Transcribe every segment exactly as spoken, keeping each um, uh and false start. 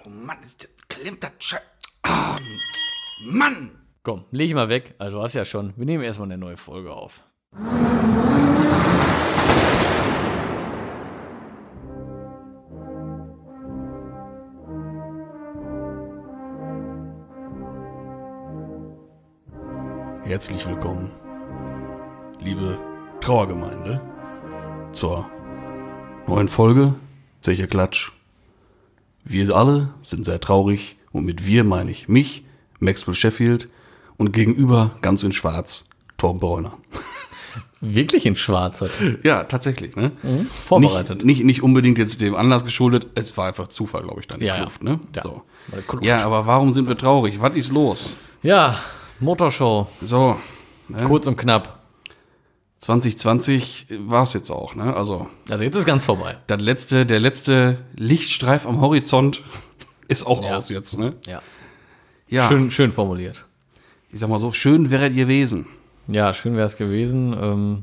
Mann, ist das, klemmt das Scheiß. Oh, Mann! Komm, leg ich mal weg. Also du hast ja schon. Wir nehmen erstmal eine neue Folge auf. Herzlich willkommen, liebe Trauergemeinde, zur neuen Folge Zeche Klatsch. Wir alle sind sehr traurig und mit wir meine ich mich, Maxwell Sheffield, und gegenüber ganz in schwarz Torben Bräuner. Wirklich in schwarz heute? Ja, tatsächlich, ne? Mhm. Vorbereitet. Nicht, nicht, nicht unbedingt jetzt dem Anlass geschuldet, es war einfach Zufall, glaube ich, dann die Ja, Kluft, ne? ja. So. Kluft. Ja, aber warum sind wir traurig? Was ist los? Ja, Motorshow. So, ne? Kurz und knapp. zwanzig zwanzig war es jetzt auch, ne? Also, Also jetzt ist ganz vorbei. das letzte, der letzte Lichtstreif am Horizont ist auch Ja. raus jetzt, ne? Ja. Ja, Schön, schön formuliert. ich sag mal so, schön wäre gewesen. Ja, schön wäre es gewesen. Ähm,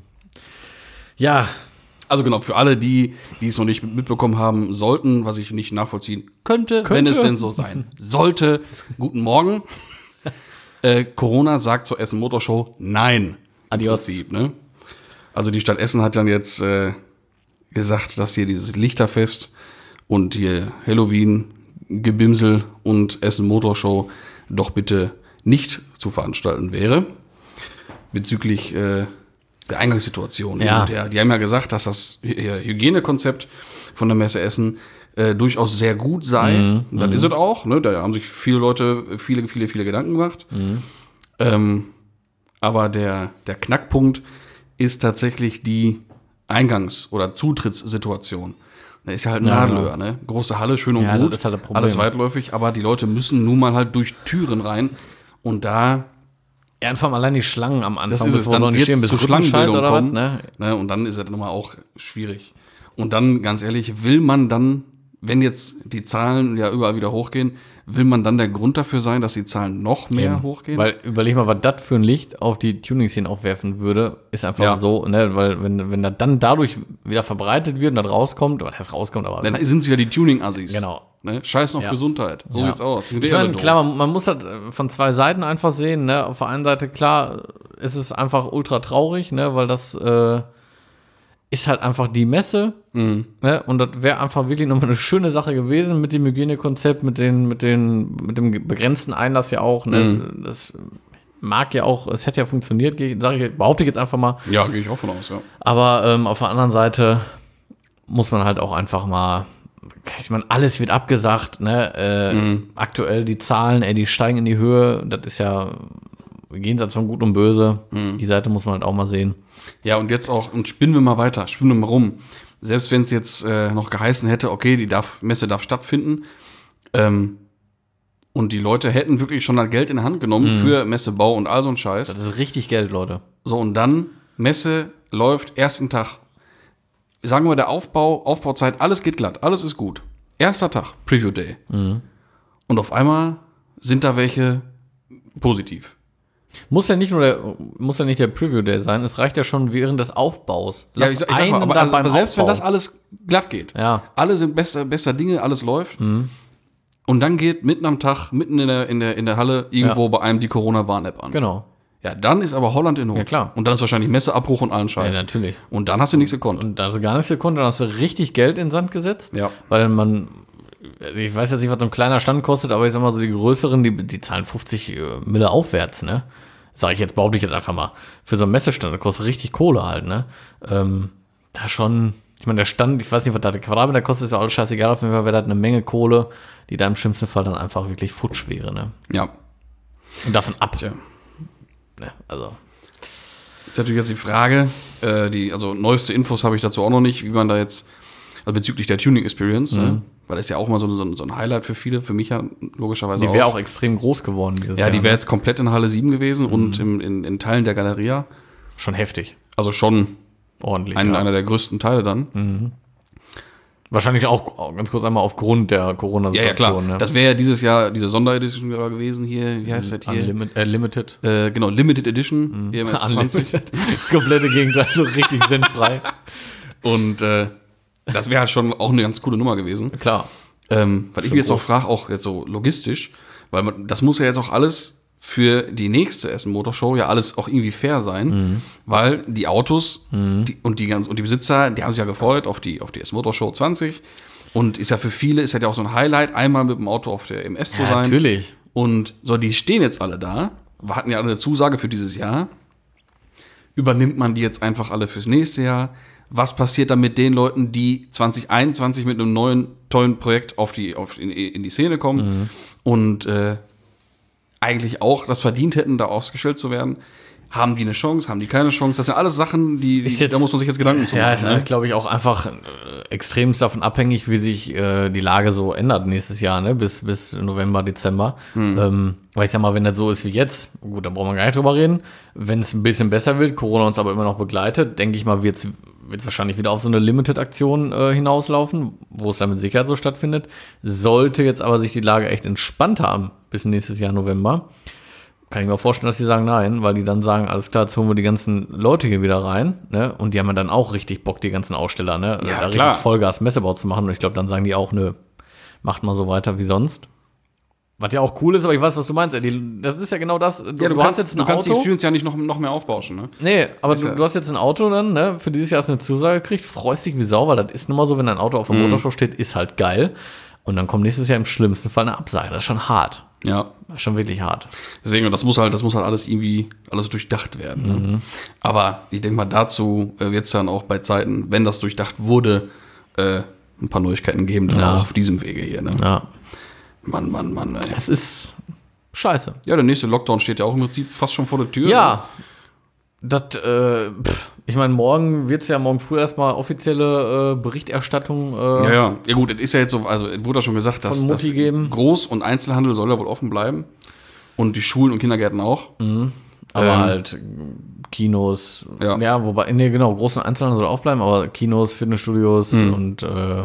ja, Also genau, für alle, die, die es noch nicht mitbekommen haben sollten, was ich nicht nachvollziehen könnte, Könnte. wenn es denn so sein sollte. Guten Morgen. äh, Corona sagt zur Essen Motorshow nein. Adios. Im Prinzip, ne? Also die Stadt Essen hat dann jetzt äh, gesagt, dass hier dieses Lichterfest und hier Halloween, Gebimsel und Essen Motorshow doch bitte nicht zu veranstalten wäre. Bezüglich äh, der Eingangssituation. Ja. Und ja, die haben ja gesagt, dass das Hy- Hygienekonzept von der Messe Essen äh, durchaus sehr gut sei. Mhm, Und das ist es auch. Ne? Da haben sich viele Leute viele, viele, viele Gedanken gemacht. Mhm. Ähm, aber der, der Knackpunkt ist tatsächlich die Eingangs- oder Zutrittssituation. Da ist ja halt ein Ja, Nadelöhr, ne? Große Halle, schön und Ja, gut, das ist halt das Problem. alles weitläufig, aber die Leute müssen nun mal halt durch Türen rein und da, ja, vor allem allein die Schlangen am Anfang. das ist es, wo dann sollen die wird's stehen, bis zur Rüttenscheid Schlangenbildung oder was, kommen, ne? ne? Und dann ist das nochmal auch schwierig. Und dann, ganz ehrlich, will man dann, wenn jetzt die Zahlen ja überall wieder hochgehen, will man dann der Grund dafür sein, dass die Zahlen noch mehr Eben. hochgehen? Weil, überleg mal, was das für ein Licht auf die Tuning-Szene aufwerfen würde, ist einfach Ja. so, ne, weil, wenn, wenn das dann dadurch wieder verbreitet wird und das rauskommt, was heißt rauskommt, aber. Dann sind es wieder die Tuning-Assis. Genau. Ne? Scheißen auf Ja. Gesundheit. So Ja. sieht's aus. Die sind Ich eh alle meine, doof. klar, man, man muss das von zwei Seiten einfach sehen, ne, auf der einen Seite, klar, ist es einfach ultra traurig, ne, weil das, äh, ist halt einfach die Messe, Mhm. ne, und das wäre einfach wirklich nochmal eine schöne Sache gewesen mit dem Hygienekonzept, mit den, mit den, mit dem begrenzten Einlass ja auch, ne, Mhm. das, das mag ja auch, es hätte ja funktioniert, sage ich, behaupte ich jetzt einfach mal, Ja, gehe ich auch von aus, ja. aber ähm, auf der anderen Seite muss man halt auch einfach mal, ich meine, alles wird abgesagt, ne, äh, Mhm. aktuell die Zahlen, ey, die steigen in die Höhe, das ist ja jenseits von Gut und Böse, Mhm. die Seite muss man halt auch mal sehen. Ja, und jetzt auch, und spinnen wir mal weiter, spinnen wir mal rum. Selbst wenn es jetzt äh, noch geheißen hätte, okay, die darf, Messe darf stattfinden, ähm, und die Leute hätten wirklich schon das Geld in die Hand genommen für Messebau und all so ein Scheiß. Das ist richtig Geld, Leute. So, und dann, Messe läuft, ersten Tag. Sagen wir, der Aufbau, Aufbauzeit, alles geht glatt, alles ist gut. Erster Tag, Preview Day. Und auf einmal sind da welche positiv. Muss ja nicht nur der, muss ja nicht der Preview-Day sein, es reicht ja schon während des Aufbaus. Ja, Lass ich, sag- ich sag mal, einen aber, da also, beim aber selbst Aufbau. wenn das alles glatt geht, Ja. alle sind bester, bester Dinge, alles läuft, und dann geht mitten am Tag, mitten in der, in der, in der Halle, irgendwo Ja. bei einem die Corona-Warn-App an. Genau. Ja, dann ist aber Holland in Not. Ja, klar. Und dann ist wahrscheinlich Messeabbruch und allen Ja, Scheiß. natürlich. Und dann hast du nichts gekonnt. Und da hast du gar nichts gekonnt, dann hast du richtig Geld in den Sand gesetzt. Ja. Weil man, ich weiß jetzt nicht, was so ein kleiner Stand kostet, aber ich sag mal so, die größeren, die, die zahlen fünfzig Mille aufwärts, ne? Sag ich jetzt, behaupte ich jetzt einfach mal. Für so einen Messestand, das kostet richtig Kohle halt, ne? Ähm, da schon, ich meine, der Stand, ich weiß nicht, was da der Quadratmeter kostet, ist ja alles scheißegal, auf jeden Fall wäre das eine Menge Kohle, die da im schlimmsten Fall dann einfach wirklich futsch wäre, ne? Ja. Und davon ab. Tja. Ne? Also, Ist natürlich jetzt die Frage, äh, die, also neueste Infos habe ich dazu auch noch nicht, wie man da jetzt, also bezüglich der Tuning Experience, ne? Weil das ist ja auch mal so, so, so ein Highlight für viele, für mich ja logischerweise die auch. wäre auch extrem groß geworden dieses Ja, Jahr. die wäre ne? jetzt komplett in Halle sieben gewesen und im, in, in Teilen der Galeria. Schon heftig. Also schon Ordentlich. ein, ja. einer der größten Teile dann. Wahrscheinlich auch, auch ganz kurz einmal aufgrund der Ja, Corona-Situation. ja, klar. Ne? Das wäre ja dieses Jahr diese Sonderedition gewesen hier. Wie heißt das hier? Unlimit, äh, Limited. Äh, genau, Limited Edition. hier im S zwanzig. Unlimited. Komplette Gegenteil, so richtig sinnfrei. Und äh, das wäre halt schon auch eine ganz coole Nummer gewesen. Klar. Ähm, weil ich mich jetzt auch frage, auch jetzt so logistisch, weil man, das muss ja jetzt auch alles für die nächste Essen Motorshow ja alles auch irgendwie fair sein, mhm. weil die Autos mhm. die, und die ganz und die Besitzer, die haben sich ja gefreut auf die auf die Essen Motorshow zwanzig und ist ja für viele ist ja auch so ein Highlight, einmal mit dem Auto auf der M S ja, zu sein. Natürlich. Und so, die stehen jetzt alle da, wir hatten ja alle eine Zusage für dieses Jahr. Übernimmt man die jetzt einfach alle fürs nächste Jahr? Was passiert dann mit den Leuten, die zwanzig einundzwanzig mit einem neuen, tollen Projekt auf die, auf, in, in die Szene kommen mhm. und äh, eigentlich auch das verdient hätten, da ausgestellt zu werden? Haben die eine Chance? Haben die keine Chance? Das sind alles Sachen, die, die jetzt, da muss man sich jetzt Gedanken zu machen. Ja, ist, ne? glaube ich, auch einfach äh, extremst davon abhängig, wie sich äh, die Lage so ändert nächstes Jahr, ne? Bis, bis November, Dezember. Mhm. Ähm, weil ich sag mal, wenn das so ist wie jetzt, gut, da brauchen wir gar nicht drüber reden. Wenn es ein bisschen besser wird, Corona uns aber immer noch begleitet, denke ich mal, wird es wahrscheinlich wieder auf so eine Limited-Aktion äh, hinauslaufen, wo es dann mit Sicherheit so stattfindet. Sollte jetzt aber sich die Lage echt entspannt haben bis nächstes Jahr November, kann ich mir vorstellen, dass die sagen nein, weil die dann sagen, alles klar, jetzt holen wir die ganzen Leute hier wieder rein, ne? Und die haben ja dann auch richtig Bock, die ganzen Aussteller, ne? Ja, da klar. richtig Vollgas Messebau zu machen. Und ich glaube, dann sagen die auch, nö, macht mal so weiter wie sonst. Was ja auch cool ist, aber ich weiß, was du meinst, Eddie. Das ist ja genau das. Du, ja, du, du kannst, hast jetzt ein du kannst Auto. die Experience ja nicht noch, noch mehr aufbauschen, ne? Nee, aber du, ja du hast jetzt ein Auto dann, ne? Für dieses Jahr hast du eine Zusage gekriegt, freust dich wie Sau, weil das ist nun mal so, wenn ein Auto auf der mhm. Motorshow steht, ist halt geil. Und dann kommt nächstes Jahr im schlimmsten Fall eine Absage. Das ist schon hart. Ja. Das ist schon wirklich hart. Deswegen, das muss halt, das muss halt alles irgendwie, alles durchdacht werden. Ne? Mhm. Aber ich denke mal, dazu äh, wird es dann auch bei Zeiten, wenn das durchdacht wurde, äh, ein paar Neuigkeiten geben, dann ja. auch auf diesem Wege hier. Ne? Ja. Mann, Mann, Mann. Ey. Es ist scheiße. Ja, der nächste Lockdown steht ja auch im Prinzip fast schon vor der Tür. Ja. Das, äh, pff, ich meine, morgen wird es ja morgen früh erstmal offizielle äh, Berichterstattung. Äh, ja, ja. Ja, gut, es ist ja jetzt so, also es wurde ja schon gesagt, dass, dass Groß- und Einzelhandel soll ja wohl offen bleiben. Und die Schulen und Kindergärten auch. Mhm. Aber ähm, halt Kinos, ja. ja, wobei, nee, genau, Groß- und Einzelhandel soll aufbleiben, aber Kinos, Fitnessstudios mhm. und äh,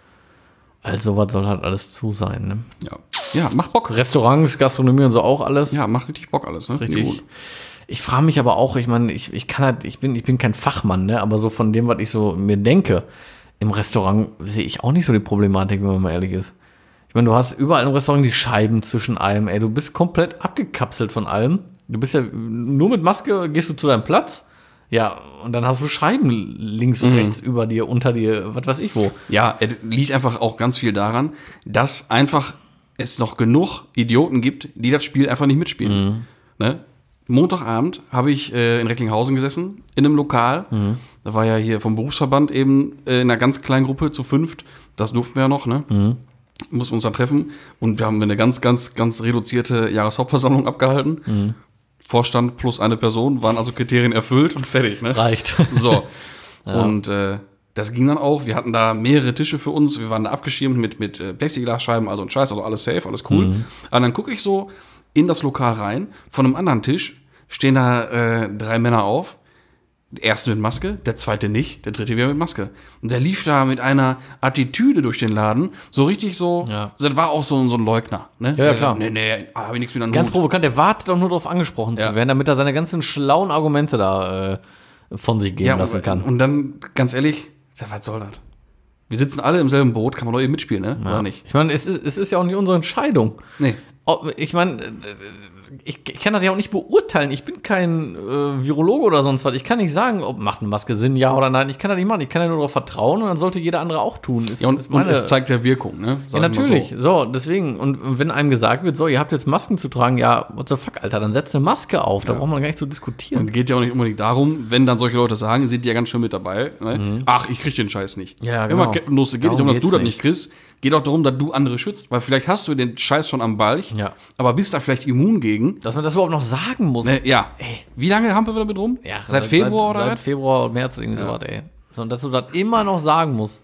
all sowas soll halt alles zu sein, ne? Ja. Ja, macht Bock. Restaurants, Gastronomie und so auch alles. Ja, macht richtig Bock alles, ne? Richtig. Gut. Ich frage mich aber auch, ich meine, ich, ich kann halt, ich bin, ich bin kein Fachmann, ne, aber so von dem, was ich so mir denke, im Restaurant sehe ich auch nicht so die Problematik, wenn man mal ehrlich ist. Ich meine, du hast überall im Restaurant die Scheiben zwischen allem, ey, du bist komplett abgekapselt von allem. Du bist ja nur mit Maske, gehst du zu deinem Platz, ja, und dann hast du Scheiben links und mhm. rechts über dir, unter dir, was weiß ich wo. Ja, es liegt einfach auch ganz viel daran, dass einfach es noch genug Idioten gibt, die das Spiel einfach nicht mitspielen. Mhm. Ne? Montagabend habe ich äh, in Recklinghausen gesessen, in einem Lokal. Mhm. Da war ja hier vom Berufsverband eben äh, in einer ganz kleinen Gruppe zu fünft. Das durften wir ja noch, ne? Mhm. Mussten uns dann treffen. Und wir haben eine ganz, ganz, ganz reduzierte Jahreshauptversammlung abgehalten. Mhm. Vorstand plus eine Person, waren also Kriterien erfüllt und fertig, ne? Reicht. So. Ja. Und äh, das ging dann auch. Wir hatten da mehrere Tische für uns. Wir waren da abgeschirmt mit, mit äh, Plexiglasscheiben, also ein Scheiß, also alles safe, alles cool. Mhm. Aber dann gucke ich so in das Lokal rein. Von einem anderen Tisch stehen da äh, drei Männer auf. Der erste mit Maske, der zweite nicht, der dritte wieder mit Maske. Und der lief da mit einer Attitüde durch den Laden, so richtig so, ja. das war auch so, so ein Leugner. Ne? Ja, ja, klar. Nee, nee, hab ich nichts mit an Ganz provokant, der wartet doch nur darauf angesprochen ja. zu werden, damit er seine ganzen schlauen Argumente da äh, von sich geben ja, lassen kann. Und dann, ganz ehrlich, was soll das? Wir sitzen alle im selben Boot, kann man doch eben mitspielen, ne? Ja. Oder nicht? Ich meine, es ist, es ist ja auch nicht unsere Entscheidung. Nee. Ich meine, ich kann das ja auch nicht beurteilen. Ich bin kein äh, Virologe oder sonst was. Ich kann nicht sagen, ob macht eine Maske Sinn, ja oder nein. Ich kann das nicht machen. Ich kann ja nur darauf vertrauen und dann sollte jeder andere auch tun. Ist, ja, und, ist meine, und es zeigt ja Wirkung, ne? Ja, natürlich. So. so, deswegen. Und wenn einem gesagt wird, so, ihr habt jetzt Masken zu tragen, ja, what the fuck, Alter, dann setzt eine Maske auf. Da ja. braucht man gar nicht zu diskutieren. Und geht ja auch nicht unbedingt darum, wenn dann solche Leute sagen, sind die ja ganz schön mit dabei. Ne? Mhm. Ach, ich krieg den Scheiß nicht. Ja, genau. Immer Kettenlose, geht nicht darum, dass du das nicht kriegst. Geht auch darum, dass du andere schützt, weil vielleicht hast du den Scheiß schon am Balch, ja. aber bist da vielleicht immun gegen. Dass man das überhaupt noch sagen muss. Ne, ja. Ey. Wie lange haben wir damit rum? Ja, seit, seit Februar oder? Seit Februar und März irgendwie ja. sowas, ey. So, und dass du das immer noch sagen musst.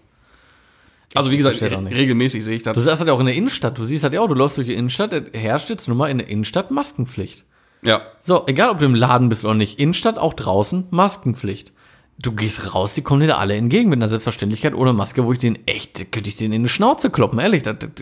Also wie gesagt, regelmäßig sehe ich das. Du siehst das ja auch in der Innenstadt. Du siehst das ja auch, du läufst durch die Innenstadt, herrscht jetzt nun mal in der Innenstadt Maskenpflicht. Ja. So, egal ob du im Laden bist oder nicht, Innenstadt auch draußen Maskenpflicht. Du gehst raus, die kommen dir da alle entgegen mit einer Selbstverständlichkeit ohne Maske, wo ich den echt, könnte ich den in die Schnauze kloppen, ehrlich. Das, das,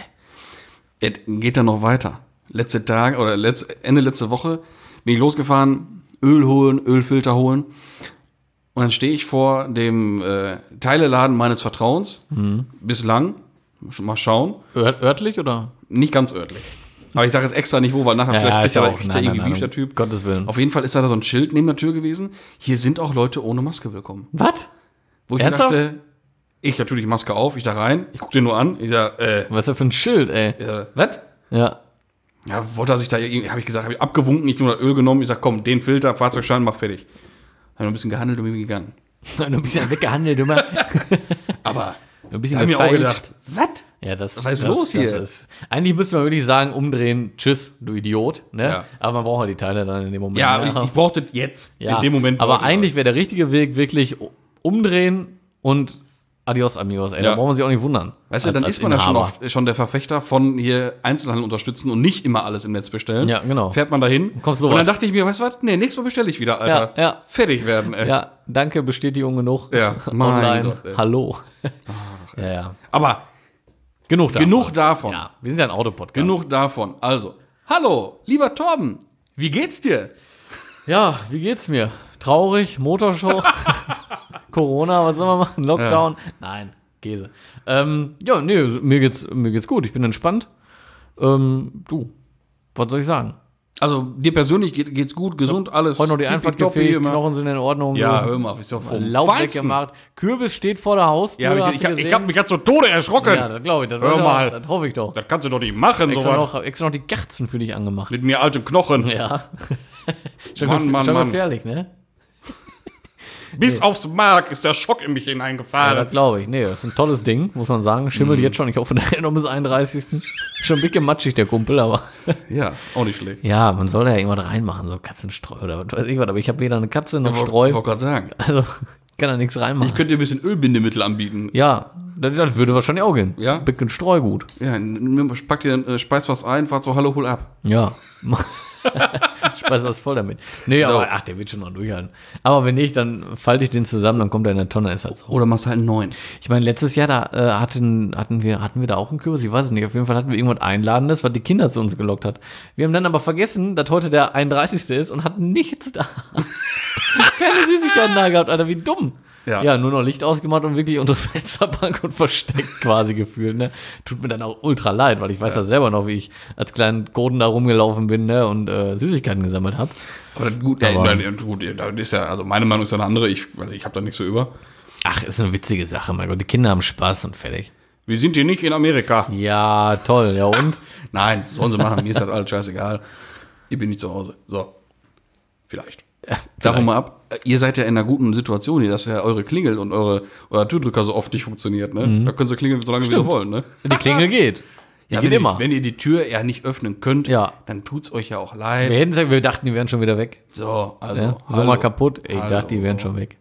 es geht dann noch weiter. Letzte Tage oder letzte, Ende letzte Woche bin ich losgefahren, Öl holen, Ölfilter holen. Und dann stehe ich vor dem äh, Teileladen meines Vertrauens, mhm. bislang, Mal schauen. Ört, örtlich oder? Nicht ganz örtlich. Aber ich sage jetzt extra nicht wo, weil nachher Ja, vielleicht ja, kriegt ich er auch. kriegt Nein, er irgendwie nein, Beef, nein, der Typ. Gottes Willen. Auf jeden Fall ist da so ein Schild neben der Tür gewesen. Hier sind auch Leute ohne Maske willkommen. Was? Wo ich Ernsthaft? dachte, ich natürlich Maske auf, ich da rein, ich guck den nur an, ich sag, äh, Was ist das für ein Schild, ey? äh was? Ja. Ja, wollte er sich da, habe ich gesagt, habe ich abgewunken, ich nur das Öl genommen, ich sag, komm, den Filter, Fahrzeugschein, mach fertig. Habe noch ein bisschen gehandelt und bin gegangen. Nur ein bisschen weggehandelt, immer. Aber Ein bisschen da habe ich mir auch gefeilscht. gedacht, was? Ja, das, Was ist das, los hier? Das ist, eigentlich müsste man wirklich sagen, umdrehen, tschüss, du Idiot. Ne? Ja. Aber man braucht halt die Teile dann in dem Moment. Ja, ne? ich, ich brauchte das jetzt, ja. in dem Moment. Aber brauchte ich eigentlich wäre der richtige Weg wirklich umdrehen und adios, amigos. Ey, Ja. da braucht man sich auch nicht wundern. Weißt du, Als- dann als ist man ja schon, Inhaber. auf, schon der Verfechter von hier Einzelhandel unterstützen und nicht immer alles im Netz bestellen. Ja, genau. Fährt man dahin. Kommst und sowas. dann dachte ich mir, weißt du was? Nee, nächstes Mal bestelle ich wieder, Alter. Ja, ja. Fertig werden, ey. Ja, danke, Bestätigung genug. Ja, mein Online. Gott, ey. Hallo. ja, ja. Aber Genug davon. genug davon. Ja, wir sind ja ein Autopodcast. Genug davon. Also, hallo, lieber Torben. Wie geht's dir? Ja, wie geht's mir? Traurig, Motorshow, Corona, was soll man machen? Lockdown? Nein, Käse. Ähm, ja, nee, mir geht's, mir geht's gut. Ich bin entspannt. Ähm, du, was soll ich sagen? Also, dir persönlich geht, geht's gut, gesund, alles. Heute noch die tippitoppi Einfahrt gefegt, immer. Knochen sind in Ordnung. Ja, so. hör mal, ist doch vom Laub Feinsten. weggemacht. Kürbis steht vor der Haustür. Ja, hast ich, du ich, ich gesehen? hab mich gerade so Tode erschrocken. Ja, das glaube ich. Das, Hör hoffe ich mal. Auch, das hoffe ich doch. Das kannst du doch nicht machen, Extra sowas. noch, extra noch die Kerzen für dich angemacht. Mit mir altem Knochen. Ja. schon Mann, gef- Mann, schon Mann. gefährlich, ne? Bis aufs Mark ist der Schock in mich Ja, hineingefahren. das glaube ich. Nee, das ist ein tolles Ding, muss man sagen. Schimmelt jetzt schon. Ich hoffe, der noch bis einunddreißigsten Schon dicke matschig, der Kumpel, aber. Ja, auch nicht schlecht. Ja, man soll da ja irgendwas reinmachen, so Katzenstreu oder was weiß ich was. Aber ich habe weder eine Katze noch Streu. Ich wollte gerade sagen. Also, kann da nichts reinmachen. Ich könnte dir ein bisschen Ölbindemittel anbieten. ja, das, das würde wahrscheinlich auch gehen. Ja? Bisschen Streugut. Ja, n- pack dir, äh, speis was ein, fahr so, hallo, hol ab. Ja. Speis was voll damit. Nee, So. aber ach, der wird schon noch durchhalten. Aber wenn nicht, dann falte ich den zusammen, dann kommt er in eine Tonne, ist halt so. Oder machst halt einen neuen. Ich meine, letztes Jahr, da äh, hatten, hatten, wir, hatten wir da auch einen Kürbis, ich weiß es nicht. Auf jeden Fall hatten wir irgendwas Einladendes, was die Kinder zu uns gelockt hat. Wir haben dann aber vergessen, dass heute der einunddreißigste ist und hatten nichts da. Keine Süßigkeiten da gehabt, Alter, wie dumm. Ja. Ja, nur noch Licht ausgemacht und wirklich unter Fensterbank und versteckt quasi gefühlt, ne? Tut mir dann auch ultra leid, weil ich weiß ja selber noch, wie ich als kleinen Goden da rumgelaufen bin, ne? Und äh, Süßigkeiten gesammelt habe. Aber das- gut, ja, Aber- nein, gut, ja, das ist ja, also meine Meinung ist ja eine andere. Ich, also ich habe da nichts so über. Ach, ist eine witzige Sache, mein Gott. Die Kinder haben Spaß und fertig. Wir sind hier nicht in Amerika. Ja, toll, ja und? Nein, sollen sie machen. Mir ist das alles scheißegal. Ich bin nicht zu Hause. So. Vielleicht. Davon mal ab. Ihr seid ja in einer guten Situation hier, dass ja eure Klingel und eure, euer Türdrücker so oft nicht funktioniert, ne? Da können sie klingeln, solange sie wieder wollen, ne? Die Klingel geht. Die Ja, geht wenn, immer. Ihr, wenn ihr die Tür ja nicht öffnen könnt, Ja. dann tut's euch ja auch leid. Wir hätten gesagt, wir dachten, die wären schon wieder weg. So, also. Ja? hallo. Sommer kaputt. Ich Hallo. dachte, die wären schon weg.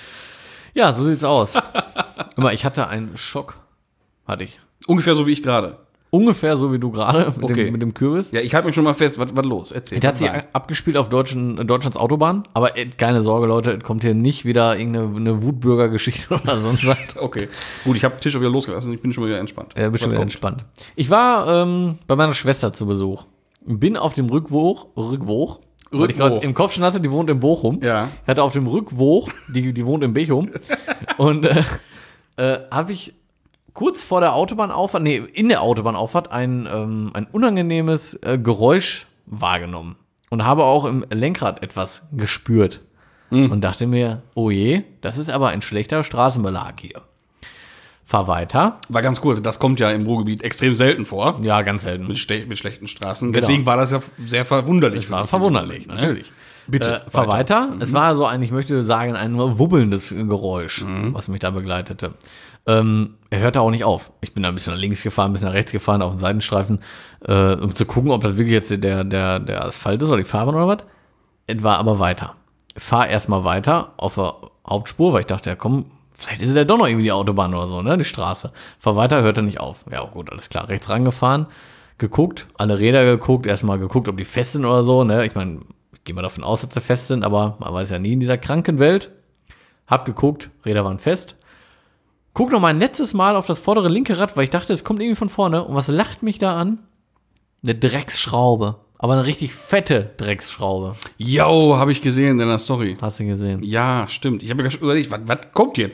Ja, so sieht's aus. Immer, ich hatte einen Schock. Hatte ich. Ungefähr so wie ich gerade. Ungefähr so wie du gerade mit, Okay. dem, mit dem Kürbis. Ja, ich halte mich schon mal fest. Was, was los? Erzähl. Der hat sich Nein. abgespielt auf Deutschen, Deutschlands Autobahn. Aber äh, keine Sorge, Leute, es kommt hier nicht wieder irgendeine eine Wutbürgergeschichte oder sonst was. Okay. Gut, ich habe Tisch auch wieder losgelassen. Ich bin schon mal wieder entspannt. Ja, bist schon Was wieder kommt? entspannt. Ich war ähm, bei meiner Schwester zu Besuch. Bin auf dem Rückwog, Rückwog, weil ich gerade Rückwog. im Kopf schon hatte, die wohnt in Bochum. Ja. Ich hatte auf dem Rückwog, die, die wohnt in Bechum. Und äh, äh, habe ich kurz vor der Autobahnauffahrt, nee, in der Autobahnauffahrt ein, ähm, ein unangenehmes äh, Geräusch wahrgenommen. Und habe auch im Lenkrad etwas gespürt. Und dachte mir, oh je, das ist aber ein schlechter Straßenbelag hier. Fahr weiter. War ganz kurz, das kommt ja im Ruhrgebiet extrem selten vor. Ja, ganz selten. Mit, ste- mit schlechten Straßen. Genau. Deswegen war das ja f- sehr verwunderlich. Es war für dich. verwunderlich, Ne? natürlich. Bitte. Äh, fahr weiter. Es war so ein, ich möchte sagen, ein wubbelndes Geräusch, was mich da begleitete. Ähm, er hörte auch nicht auf. Ich bin da ein bisschen nach links gefahren, ein bisschen nach rechts gefahren, auf den Seitenstreifen, äh, um zu gucken, ob das wirklich jetzt der, der, der Asphalt ist oder die Fahrbahn oder was. Es war aber weiter. Fahr erstmal weiter auf der Hauptspur, weil ich dachte, ja komm, vielleicht ist es ja doch noch irgendwie die Autobahn oder so, ne, die Straße. Fahr weiter, hörte nicht auf. Ja, gut, alles klar. Rechts rangefahren, geguckt, alle Räder geguckt, erstmal geguckt, ob die fest sind oder so, ne. Ich meine, ich gehe mal davon aus, dass sie fest sind, aber man weiß ja nie in dieser kranken Welt. Hab geguckt, Räder waren fest. Guck noch mal ein letztes Mal auf das vordere linke Rad, weil ich dachte, es kommt irgendwie von vorne. Und was lacht mich da an? Eine Drecksschraube. Aber eine richtig fette Drecksschraube. Yo, habe ich gesehen in deiner Story. Hast du gesehen? Ja, stimmt. Ich habe mir gerade schon überlegt, was, was kommt jetzt?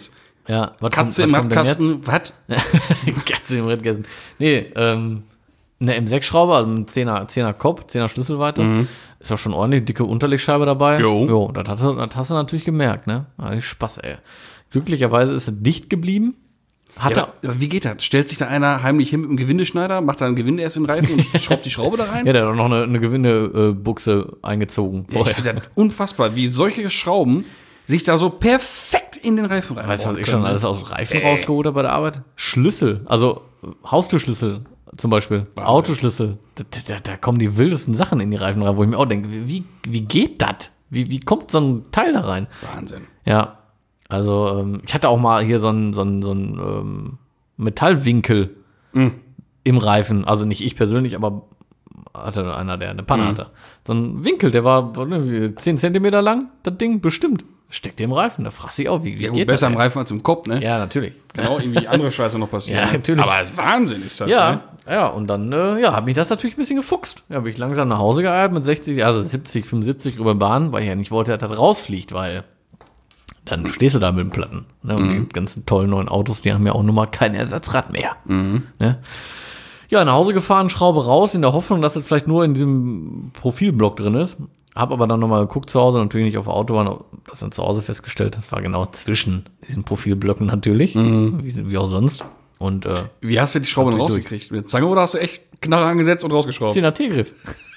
Ja, was Katze kommt- im was kommt denn Radkasten, was? jetzt? Katze im Radkasten. Nee, ähm, eine M sechs Schraube, also ein zehner, zehner Kopf, zehner Schlüsselweite. Ist doch schon ordentlich dicke Unterlegscheibe dabei. Jo. Jo, das hast, du, das hast du natürlich gemerkt, ne? Eigentlich Spaß, ey. Glücklicherweise ist er dicht geblieben. Hat Ja, er, aber wie geht das? Stellt sich da einer heimlich hin mit dem Gewindeschneider, macht da ein Gewinde erst in den Reifen und schraubt die Schraube da rein? ja, der hat auch noch eine, eine Gewindebuchse eingezogen. Ja, ich finde das unfassbar, wie solche Schrauben sich da so perfekt in den Reifen rein. Weißt du, was ich schon alles aus Reifen rausgeholt habe bei der Arbeit? Schlüssel, also Haustürschlüssel zum Beispiel, Wahnsinn. Autoschlüssel. Da, da, da kommen die wildesten Sachen in die Reifen rein, wo ich mir auch denke, wie, wie geht das? Wie, wie kommt so ein Teil da rein? Wahnsinn. Ja, also ähm, ich hatte auch mal hier so einen so einen, so einen ähm, Metallwinkel im Reifen. Also nicht ich persönlich, aber hatte einer, der eine Panne Mhm. hatte. So ein Winkel, der war ne, zehn Zentimeter lang, das Ding bestimmt. Steckt im Reifen, da fraß ich auch, wie, wie Ja, gut, geht besser das? im ey? Reifen als im Kopf, ne? Ja, natürlich. Genau, irgendwie andere Scheiße noch passieren. Ja, ne? natürlich. Aber Wahnsinn ist das, Ja, ne? ja, und dann, äh, ja, hat mich das natürlich ein bisschen gefuchst. Ja, bin ich langsam nach Hause geeilt mit sechzig, also siebzig, fünfundsiebzig über Bahn, weil ich ja nicht wollte, dass das rausfliegt, weil dann stehst du da mit den Platten. Ne? Und die ganzen tollen neuen Autos, die haben ja auch nun mal kein Ersatzrad mehr. Ne? Ja, nach Hause gefahren, Schraube raus, in der Hoffnung, dass das vielleicht nur in diesem Profilblock drin ist. Hab aber dann nochmal geguckt zu Hause, natürlich nicht auf der Autobahn, das dann zu Hause festgestellt, das war genau zwischen diesen Profilblöcken natürlich, wie, wie auch sonst. Und äh, Wie hast du die Schraube dann Natürlich rausgekriegt? Mit Zange oder hast du echt Knarre angesetzt und rausgeschraubt? zehner T-Griff.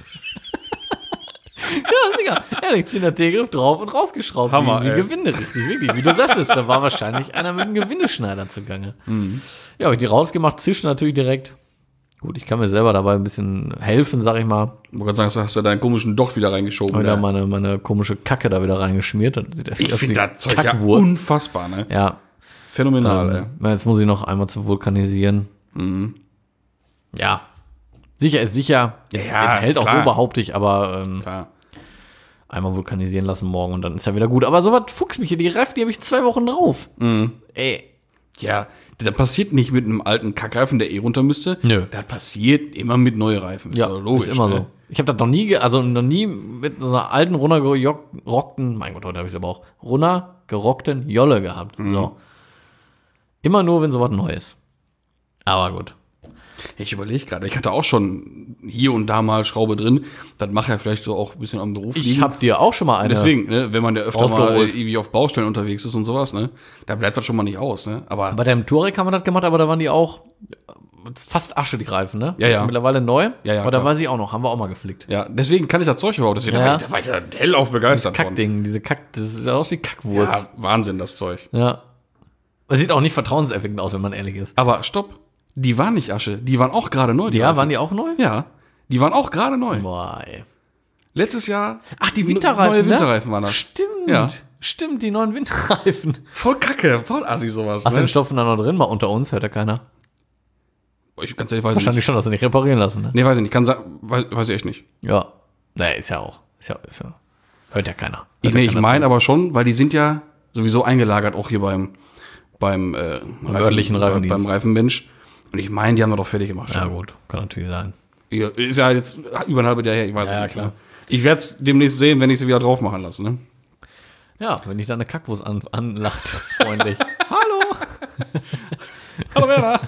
Ja, sicher. Ehrlich, zehner T-Griff drauf und rausgeschraubt. Hammer, wie, wie ey. Gewinde, richtig, wirklich. Wie du sagtest, da war wahrscheinlich einer mit einem Gewindeschneider zugange. Ja, habe ich die rausgemacht, zischt natürlich direkt. Gut, ich kann mir selber dabei ein bisschen helfen, sag ich mal. Ich wollte gerade sagen, hast du deinen komischen Docht wieder reingeschoben. Habe da ne? meine, meine komische Kacke da wieder reingeschmiert. Das sieht echt Ich aus finde wie das Zeug ja Kackwurst. unfassbar, ne? Ja, Phänomenal, ey. ähm, na, jetzt muss ich noch einmal zu vulkanisieren. Ja, sicher ist sicher. Ja, ja, Es hält auch klar. so, behaupte ich, aber ähm, Klar. einmal vulkanisieren lassen morgen und dann ist ja wieder gut. Aber sowas fuchst mich hier. Die Reifen, die habe ich zwei Wochen drauf. Ey, Ja, das passiert nicht mit einem alten Kackreifen, der eh runter müsste. Nö. Das passiert immer mit neuen Reifen. Ist ja, doch logisch, ist immer ne? so. Ich habe das noch nie, ge also noch nie mit so einer alten, runtergerockten, mein Gott, heute habe ich es aber auch, runtergerockten Jolle gehabt. So. Immer nur, wenn sowas Neues. Aber gut. Ich überlege gerade, ich hatte auch schon hier und da mal Schraube drin. Das macht ja vielleicht so auch ein bisschen am Beruf Ich liegen. habe dir auch schon mal eine. Deswegen, ne, wenn man ja öfter mal rausgeholt. irgendwie auf Baustellen unterwegs ist und sowas, ne, da bleibt das schon mal nicht aus, ne? Aber Bei deinem Touareg haben wir das gemacht, aber da waren die auch fast Asche, die Reifen, ne? Ja, Das ja. ist mittlerweile neu. Ja, ja, aber da klar. weiß ich auch noch, haben wir auch mal geflickt. ja, deswegen kann ich das Zeug überhaupt. Deswegen, Ja. da, war ich, da war ich ja hellauf begeistert von. Kackding, diese Kack, das sieht aus wie Kackwurst. Ja, Wahnsinn, das Zeug. Ja. Das sieht auch nicht vertrauenserweckend aus, wenn man ehrlich ist. Aber stopp, die waren nicht Asche, die waren auch gerade neu. Die Ja, Reifen. waren die auch neu? Ja, die waren auch gerade neu. Boah, ey. Letztes Jahr. Ach, die Winterreifen, Neue ne? Winterreifen waren das. Stimmt. Ja. Stimmt, die neuen Winterreifen. Voll kacke, voll assi sowas. Hast du Ne? den Stopfen da noch drin? Mal unter uns, hört ja keiner. Ich ganz ehrlich weiß ich nicht. Wahrscheinlich schon, dass sie nicht reparieren lassen, ne? Nee, weiß ich nicht. Kann sa- weiß, weiß ich echt nicht. Ja. Naja, ist ja auch. Ist ja, ist ja. Hört ja keiner. Hört Ich, ja nee, ich keiner meine zu. aber schon, weil die sind ja sowieso eingelagert, auch hier beim, beim, äh, örtlichen beim, Reifendienst. beim Reifenmensch. Und ich meine, die haben das doch fertig gemacht. Ja, schon. gut. Kann natürlich sein. Ja, ist ja jetzt über ein halbes Jahr her, ich weiß Ja, es nicht. klar. Ne? Ich werde es demnächst sehen, wenn ich sie wieder drauf machen lasse. Ne? Ja, wenn ich da eine Kackwurst an, anlacht, freundlich. Hallo! Hallo Werner!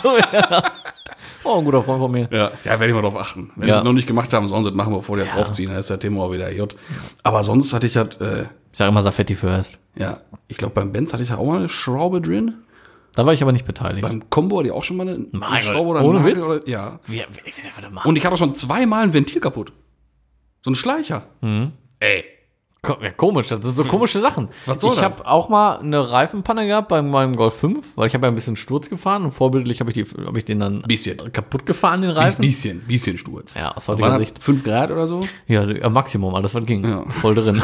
Oh, ein guter Freund von mir. Ja, ja werde ich mal drauf achten. Wenn Ja. sie es noch nicht gemacht haben, sollen sie es machen, bevor die Ja. draufziehen. Dann ist der Thema auch wieder J. Aber sonst hatte ich das, äh, Ich sage immer Safetti first. ja, ich glaube, beim Benz hatte ich ja auch mal eine Schraube drin. Da war ich aber nicht beteiligt. Beim Combo hatte ich auch schon mal eine, eine Mein Gott, Schraube oder ohne einen Nagel Witz? Oder, ja. Wie, wie, wie, warte mal. Und ich hatte schon zweimal ein Ventil kaputt. So ein Schleicher. Ey. Ko- ja, komisch, das sind so komische Sachen. Was soll ich das? habe auch mal eine Reifenpanne gehabt bei meinem Golf fünf, weil ich habe ja ein bisschen Sturz gefahren und vorbildlich habe ich, die- hab ich den dann Bisschen. kaputt gefahren, den Reifen. Bisschen, bisschen Sturz. Ja, aus War heutiger das Sicht. fünf Grad oder so? Ja, ja, Maximum, alles was ging. Ja. Voll drin.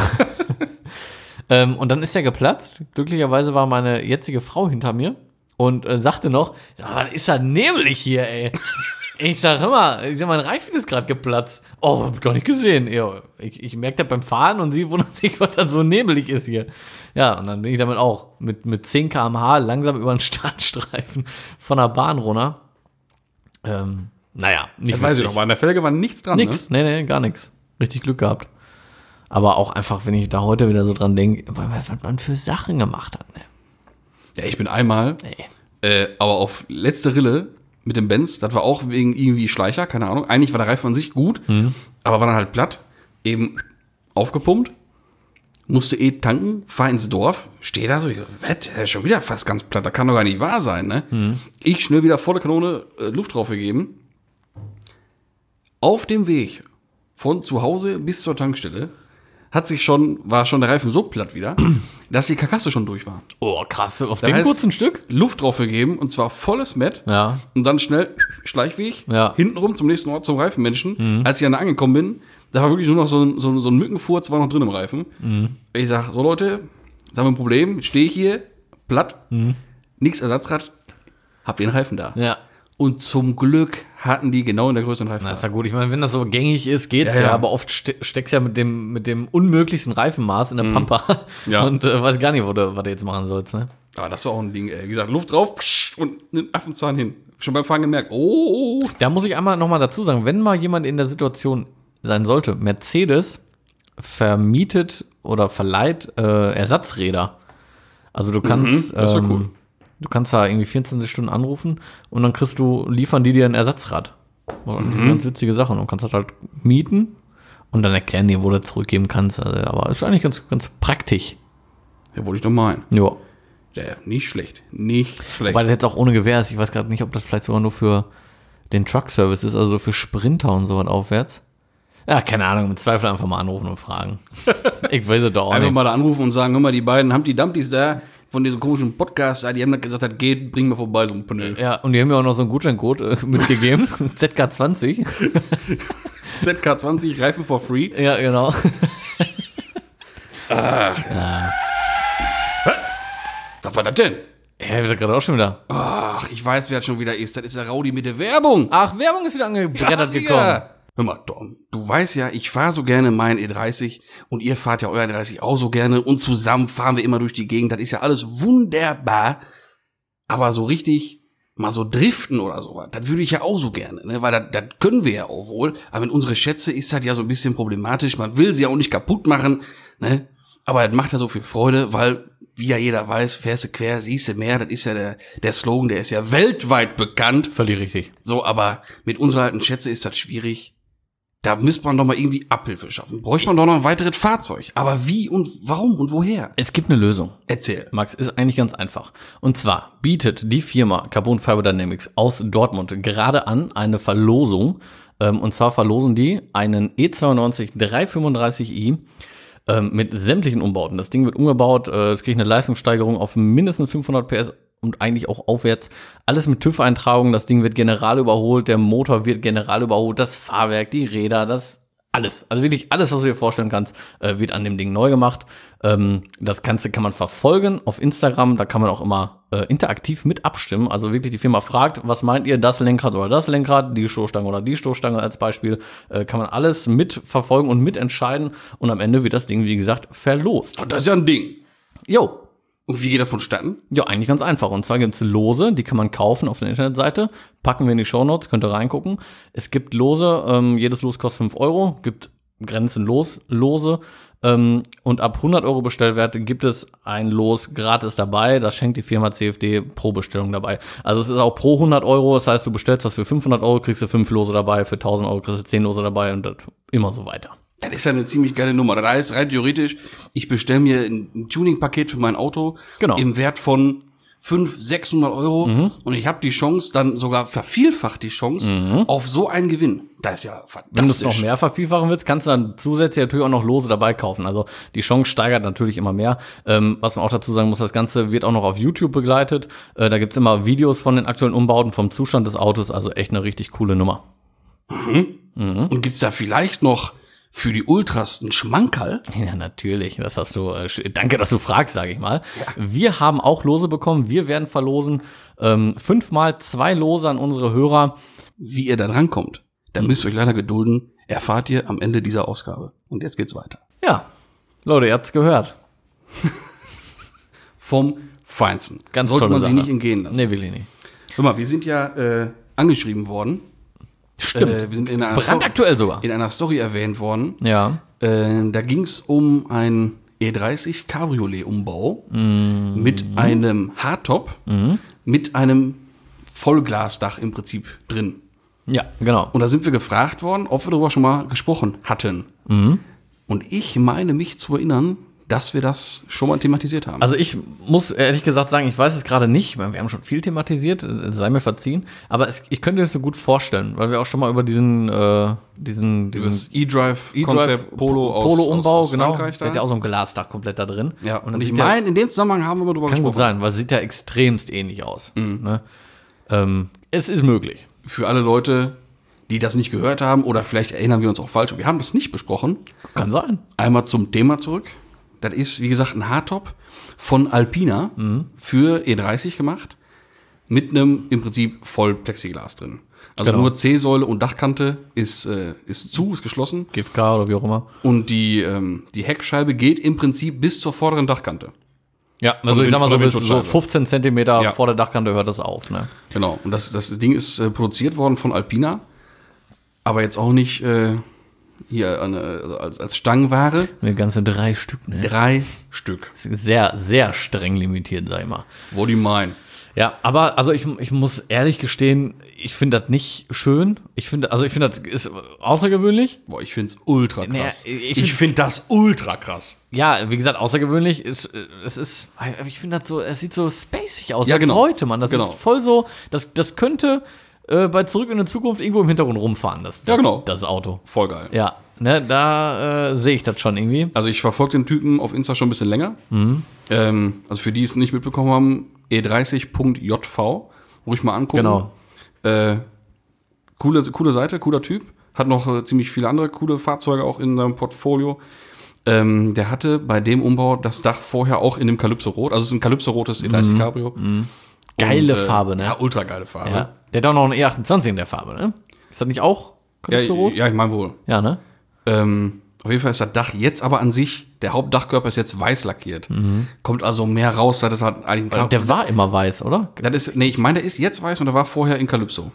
ähm, und dann ist der geplatzt. Glücklicherweise war meine jetzige Frau hinter mir und äh, sagte noch, "Sag mal, was ist da nebelig hier, ey? Ich sag immer, ich sag, mein Reifen ist gerade geplatzt. Oh, hab ich gar nicht gesehen. Ja, ich, ich merke das beim Fahren und sie wundert sich, was da so nebelig ist hier. Ja, und dann bin ich damit auch mit, mit zehn Kilometer pro Stunde langsam über den Startstreifen von der Bahn runter. Ähm, naja, nicht Das weiß ich witzig. doch, aber an der Felge war nichts dran, Nix, nee, nee, gar nichts. Richtig Glück gehabt. Aber auch einfach, wenn ich da heute wieder so dran denke, was, was man für Sachen gemacht hat, ne? Ja, ich bin einmal, Nee. äh, aber auf letzte Rille mit dem Benz, das war auch wegen irgendwie Schleicher, keine Ahnung. Eigentlich war der Reifen an sich gut, Mhm. aber war dann halt platt, eben aufgepumpt, musste eh tanken, fahr ins Dorf, stehe da so, ich so, was, der ist schon wieder fast ganz platt, das kann doch gar nicht wahr sein, ne? Mhm. Ich schnell wieder volle Kanone äh, Luft drauf gegeben. Auf dem Weg von zu Hause bis zur Tankstelle hat sich schon, war schon der Reifen so platt wieder, dass die Karkasse schon durch war. Oh, krass. Auf Das dem heißt, kurzen Stück? Luft drauf gegeben und zwar volles Met. Ja. Und dann schnell Schleichweg, Ja. hintenrum zum nächsten Ort zum Reifenmenschen. Als ich dann angekommen bin, da war wirklich nur noch so ein, so ein, so ein Mückenfurz, war noch drin im Reifen. Ich sag, so Leute, jetzt haben wir ein Problem, stehe ich hier, platt, nix Ersatzrad, hab den Reifen da. Ja. Und zum Glück hatten die genau in der Größe einen Reifen Na, da. ist ja gut. Ich meine, wenn das so gängig ist, geht's ja. Ja, ja. ja. Aber oft ste steckst ja mit dem, mit dem unmöglichsten Reifenmaß in der Pampa. Ja. Und äh, weiß gar nicht, wo du, was du jetzt machen sollst, ne? Aber das war auch ein Ding, ey. Wie gesagt, Luft drauf psch, und einen Affenzahn hin. Schon beim Fahren gemerkt, oh, oh. Da muss ich einmal noch mal dazu sagen, wenn mal jemand in der Situation sein sollte, Mercedes vermietet oder verleiht äh, Ersatzräder. Also du kannst, Mhm, das ist ja ähm, cool. du kannst da irgendwie vierundzwanzig Stunden anrufen und dann kriegst du, liefern die dir ein Ersatzrad. Das ist eine ganz witzige Sache. Und du kannst das halt mieten und dann erklären die, wo du zurückgeben kannst. Also, aber ist eigentlich ganz, ganz praktisch. Ja, wollte ich doch meinen. Ja. Ja, nicht schlecht. Nicht schlecht. Weil das jetzt auch ohne Gewehr ist. Ich weiß gerade nicht, ob das vielleicht sogar nur für den Truck-Service ist, also für Sprinter und sowas aufwärts. Ja, keine Ahnung, im Zweifel einfach mal anrufen und fragen. Ich weiß es doch auch Einfach nicht. mal da anrufen und sagen, hör mal, die beiden Humpty Dumptys da von diesem komischen Podcast da, die haben gesagt, das geht, bring mal vorbei, so ein Panel. Ja, und die haben mir auch noch so einen Gutscheincode äh, mitgegeben. Z K zwanzig. Z K zwanzig, Reifen for free. Ja, genau. Was war das denn? Ja, wird gerade auch schon wieder. Ach, ich weiß, wer das schon wieder ist. Das ist der Raudi mit der Werbung. Ach, Werbung ist wieder angebrettert gekommen. Ja. Hör mal, Tom, du weißt ja, ich fahre so gerne meinen E dreißig und ihr fahrt ja euren E dreißig auch so gerne und zusammen fahren wir immer durch die Gegend. Das ist ja alles wunderbar. Aber so richtig mal so driften oder sowas, das würde ich ja auch so gerne, ne? Weil das, das können wir ja auch wohl. Aber mit unsere Schätze ist das ja so ein bisschen problematisch. Man will sie ja auch nicht kaputt machen, ne? Aber das macht ja so viel Freude, weil, wie ja jeder weiß, fährst du quer, siehst du mehr. Das ist ja der, der Slogan, der ist ja weltweit bekannt. Völlig richtig. So, aber mit unserer alten Schätze ist das schwierig. Da müsste man doch mal irgendwie Abhilfe schaffen. Bräuchte man doch noch ein weiteres Fahrzeug. Aber wie und warum und woher? Es gibt eine Lösung. Erzähl. Max, ist eigentlich ganz einfach. Und zwar bietet die Firma Carbon Fiber Dynamics aus Dortmund gerade an eine Verlosung. Ähm, und zwar verlosen die einen E zweiundneunzig dreihundertfünfunddreißig i ähm, mit sämtlichen Umbauten. Das Ding wird umgebaut, äh, es kriegt eine Leistungssteigerung auf mindestens fünfhundert P S und eigentlich auch aufwärts. Alles mit TÜV-Eintragung, das Ding wird general überholt, der Motor wird general überholt, das Fahrwerk, die Räder, das alles. Also wirklich alles, was du dir vorstellen kannst, äh, wird an dem Ding neu gemacht. Ähm, das Ganze kann man verfolgen auf Instagram, da kann man auch immer äh, interaktiv mit abstimmen. Also wirklich die Firma fragt, was meint ihr, das Lenkrad oder das Lenkrad, die Stoßstange oder die Stoßstange als Beispiel. Äh, kann man alles mitverfolgen und mitentscheiden und am Ende wird das Ding, wie gesagt, verlost. Das ist ja ein Ding. Jo. Und wie geht das vonstatten? Ja, eigentlich ganz einfach. Und zwar gibt's Lose, die kann man kaufen auf der Internetseite. Packen wir in die Shownotes, könnt ihr reingucken. Es gibt Lose, ähm, jedes Los kostet fünf Euro, gibt grenzenlos Lose. Ähm, und ab hundert Euro Bestellwert gibt es ein Los gratis dabei. Das schenkt die Firma C F D pro Bestellung dabei. Also es ist auch pro hundert Euro. Das heißt, du bestellst das für fünfhundert Euro, kriegst du fünf Lose dabei. Für tausend Euro kriegst du zehn Lose dabei und das immer so weiter. Das ist ja eine ziemlich geile Nummer. Das heißt, rein theoretisch, ich bestelle mir ein, ein Tuning-Paket für mein Auto Genau. im Wert von fünfhundert, sechshundert Euro Mhm. und ich habe die Chance, dann sogar vervielfacht die Chance auf so einen Gewinn. Das ist ja fantastisch. Wenn du es noch mehr vervielfachen willst, kannst du dann zusätzlich natürlich auch noch Lose dabei kaufen. Also die Chance steigert natürlich immer mehr. Ähm, was man auch dazu sagen muss, das Ganze wird auch noch auf YouTube begleitet. Äh, da gibt's immer Videos von den aktuellen Umbauten, vom Zustand des Autos. Also echt eine richtig coole Nummer. Und gibt's da vielleicht noch für die Ultras ein Schmankerl? Ja, natürlich. Das hast du. Äh, danke, dass du fragst, sage ich mal. Ja. Wir haben auch Lose bekommen. Wir werden verlosen ähm, fünfmal zwei Lose an unsere Hörer. Wie ihr da drankommt, da müsst ihr euch leider gedulden. Erfahrt ihr am Ende dieser Ausgabe. Und jetzt geht's weiter. Ja, Leute, ihr habt's gehört. Vom Feinsten. Ganz Sollte tolle man sich Sache. nicht entgehen lassen. Nee, will ich nicht. Hör mal, wir sind ja äh, angeschrieben worden. Stimmt. Äh, wir sind in einer, Brandaktuell sogar. in einer Story erwähnt worden. Ja. Äh, da ging's um ein E dreißig Cabriolet-Umbau mhm. mit einem Hardtop, mhm. mit einem Vollglasdach im Prinzip drin. Ja, genau. Und da sind wir gefragt worden, ob wir darüber schon mal gesprochen hatten. Mhm. Und ich meine mich zu erinnern, dass wir das schon mal thematisiert haben. Also ich muss ehrlich gesagt sagen, ich weiß es gerade nicht, weil wir haben schon viel thematisiert, sei mir verziehen, aber es, ich könnte es so gut vorstellen, weil wir auch schon mal über diesen äh, diesen, diesen E-Drive, E-Drive Polo, aus, Polo Umbau, aus, aus genau, Frankreich der hat ja auch so ein Glasdach komplett da drin. Ja, und, und ich meine, in dem Zusammenhang haben wir mal drüber kann gesprochen. Kann gut sein, weil es sieht ja extremst ähnlich aus. Mhm. Ne? Ähm, es ist möglich. Für alle Leute, die das nicht gehört haben, oder vielleicht erinnern wir uns auch falsch, wir haben das nicht besprochen. Kann sein. Einmal zum Thema zurück. Das ist, wie gesagt, ein Hardtop von Alpina mhm. für E dreißig gemacht, mit einem im Prinzip voll Plexiglas drin. Also genau. Nur C-Säule und Dachkante ist, äh, ist zu, ist geschlossen. G F K oder wie auch immer. Und die, ähm, die Heckscheibe geht im Prinzip bis zur vorderen Dachkante. Ja, also ich sag mal so, bis so fünfzehn Zentimeter ja. vor der Dachkante hört das auf. Ne? Genau, und das, das Ding ist äh, produziert worden von Alpina, aber jetzt auch nicht äh, hier eine, also als, als Stangenware. Eine ganze drei Stück, ne? Drei Stück. Sehr, sehr streng limitiert, sag ich mal. Wo die meinen. Ja, aber also ich, ich muss ehrlich gestehen, ich finde das nicht schön. Ich finde, also ich finde, das ist außergewöhnlich. Boah, ich finde es ultra krass. Naja, ich ich finde das ultra krass. Ja, wie gesagt, außergewöhnlich ist, es ist, ich finde das so, es sieht so spacig aus, ja, als genau. heute, Mann. Das genau. ist voll so, das, das könnte äh, bei Zurück in die Zukunft irgendwo im Hintergrund rumfahren, das, das, ja, genau. das Auto. Voll geil. Ja, ne, da äh, sehe ich das schon irgendwie. Also ich verfolge den Typen auf Insta schon ein bisschen länger. Mhm. Ähm, also für die es nicht mitbekommen haben, e dreißig Punkt j v, ruhig mal angucken. Genau. Äh, coole, coole Seite, cooler Typ. Hat noch äh, ziemlich viele andere coole Fahrzeuge auch in seinem Portfolio. Ähm, der hatte bei dem Umbau das Dach vorher auch in dem Calypso-Rot. Also es ist ein Calypso-rotes E dreißig Cabrio. Mhm. Geile Und, äh, Farbe, ne? Ja, ultra geile Farbe. Ja. Der hat auch noch einen E achtundzwanzig in der Farbe, ne? Ist das nicht auch Calypso-Rot? Ja, ja, ich meine wohl. Ja, ne? Ähm, auf jeden Fall ist das Dach jetzt aber an sich, der Hauptdachkörper ist jetzt weiß lackiert. Mhm. Kommt also mehr raus, das ist halt eigentlich ein Der war immer weiß, oder? Das ist, nee, ich meine, der ist jetzt weiß und der war vorher in Calypso.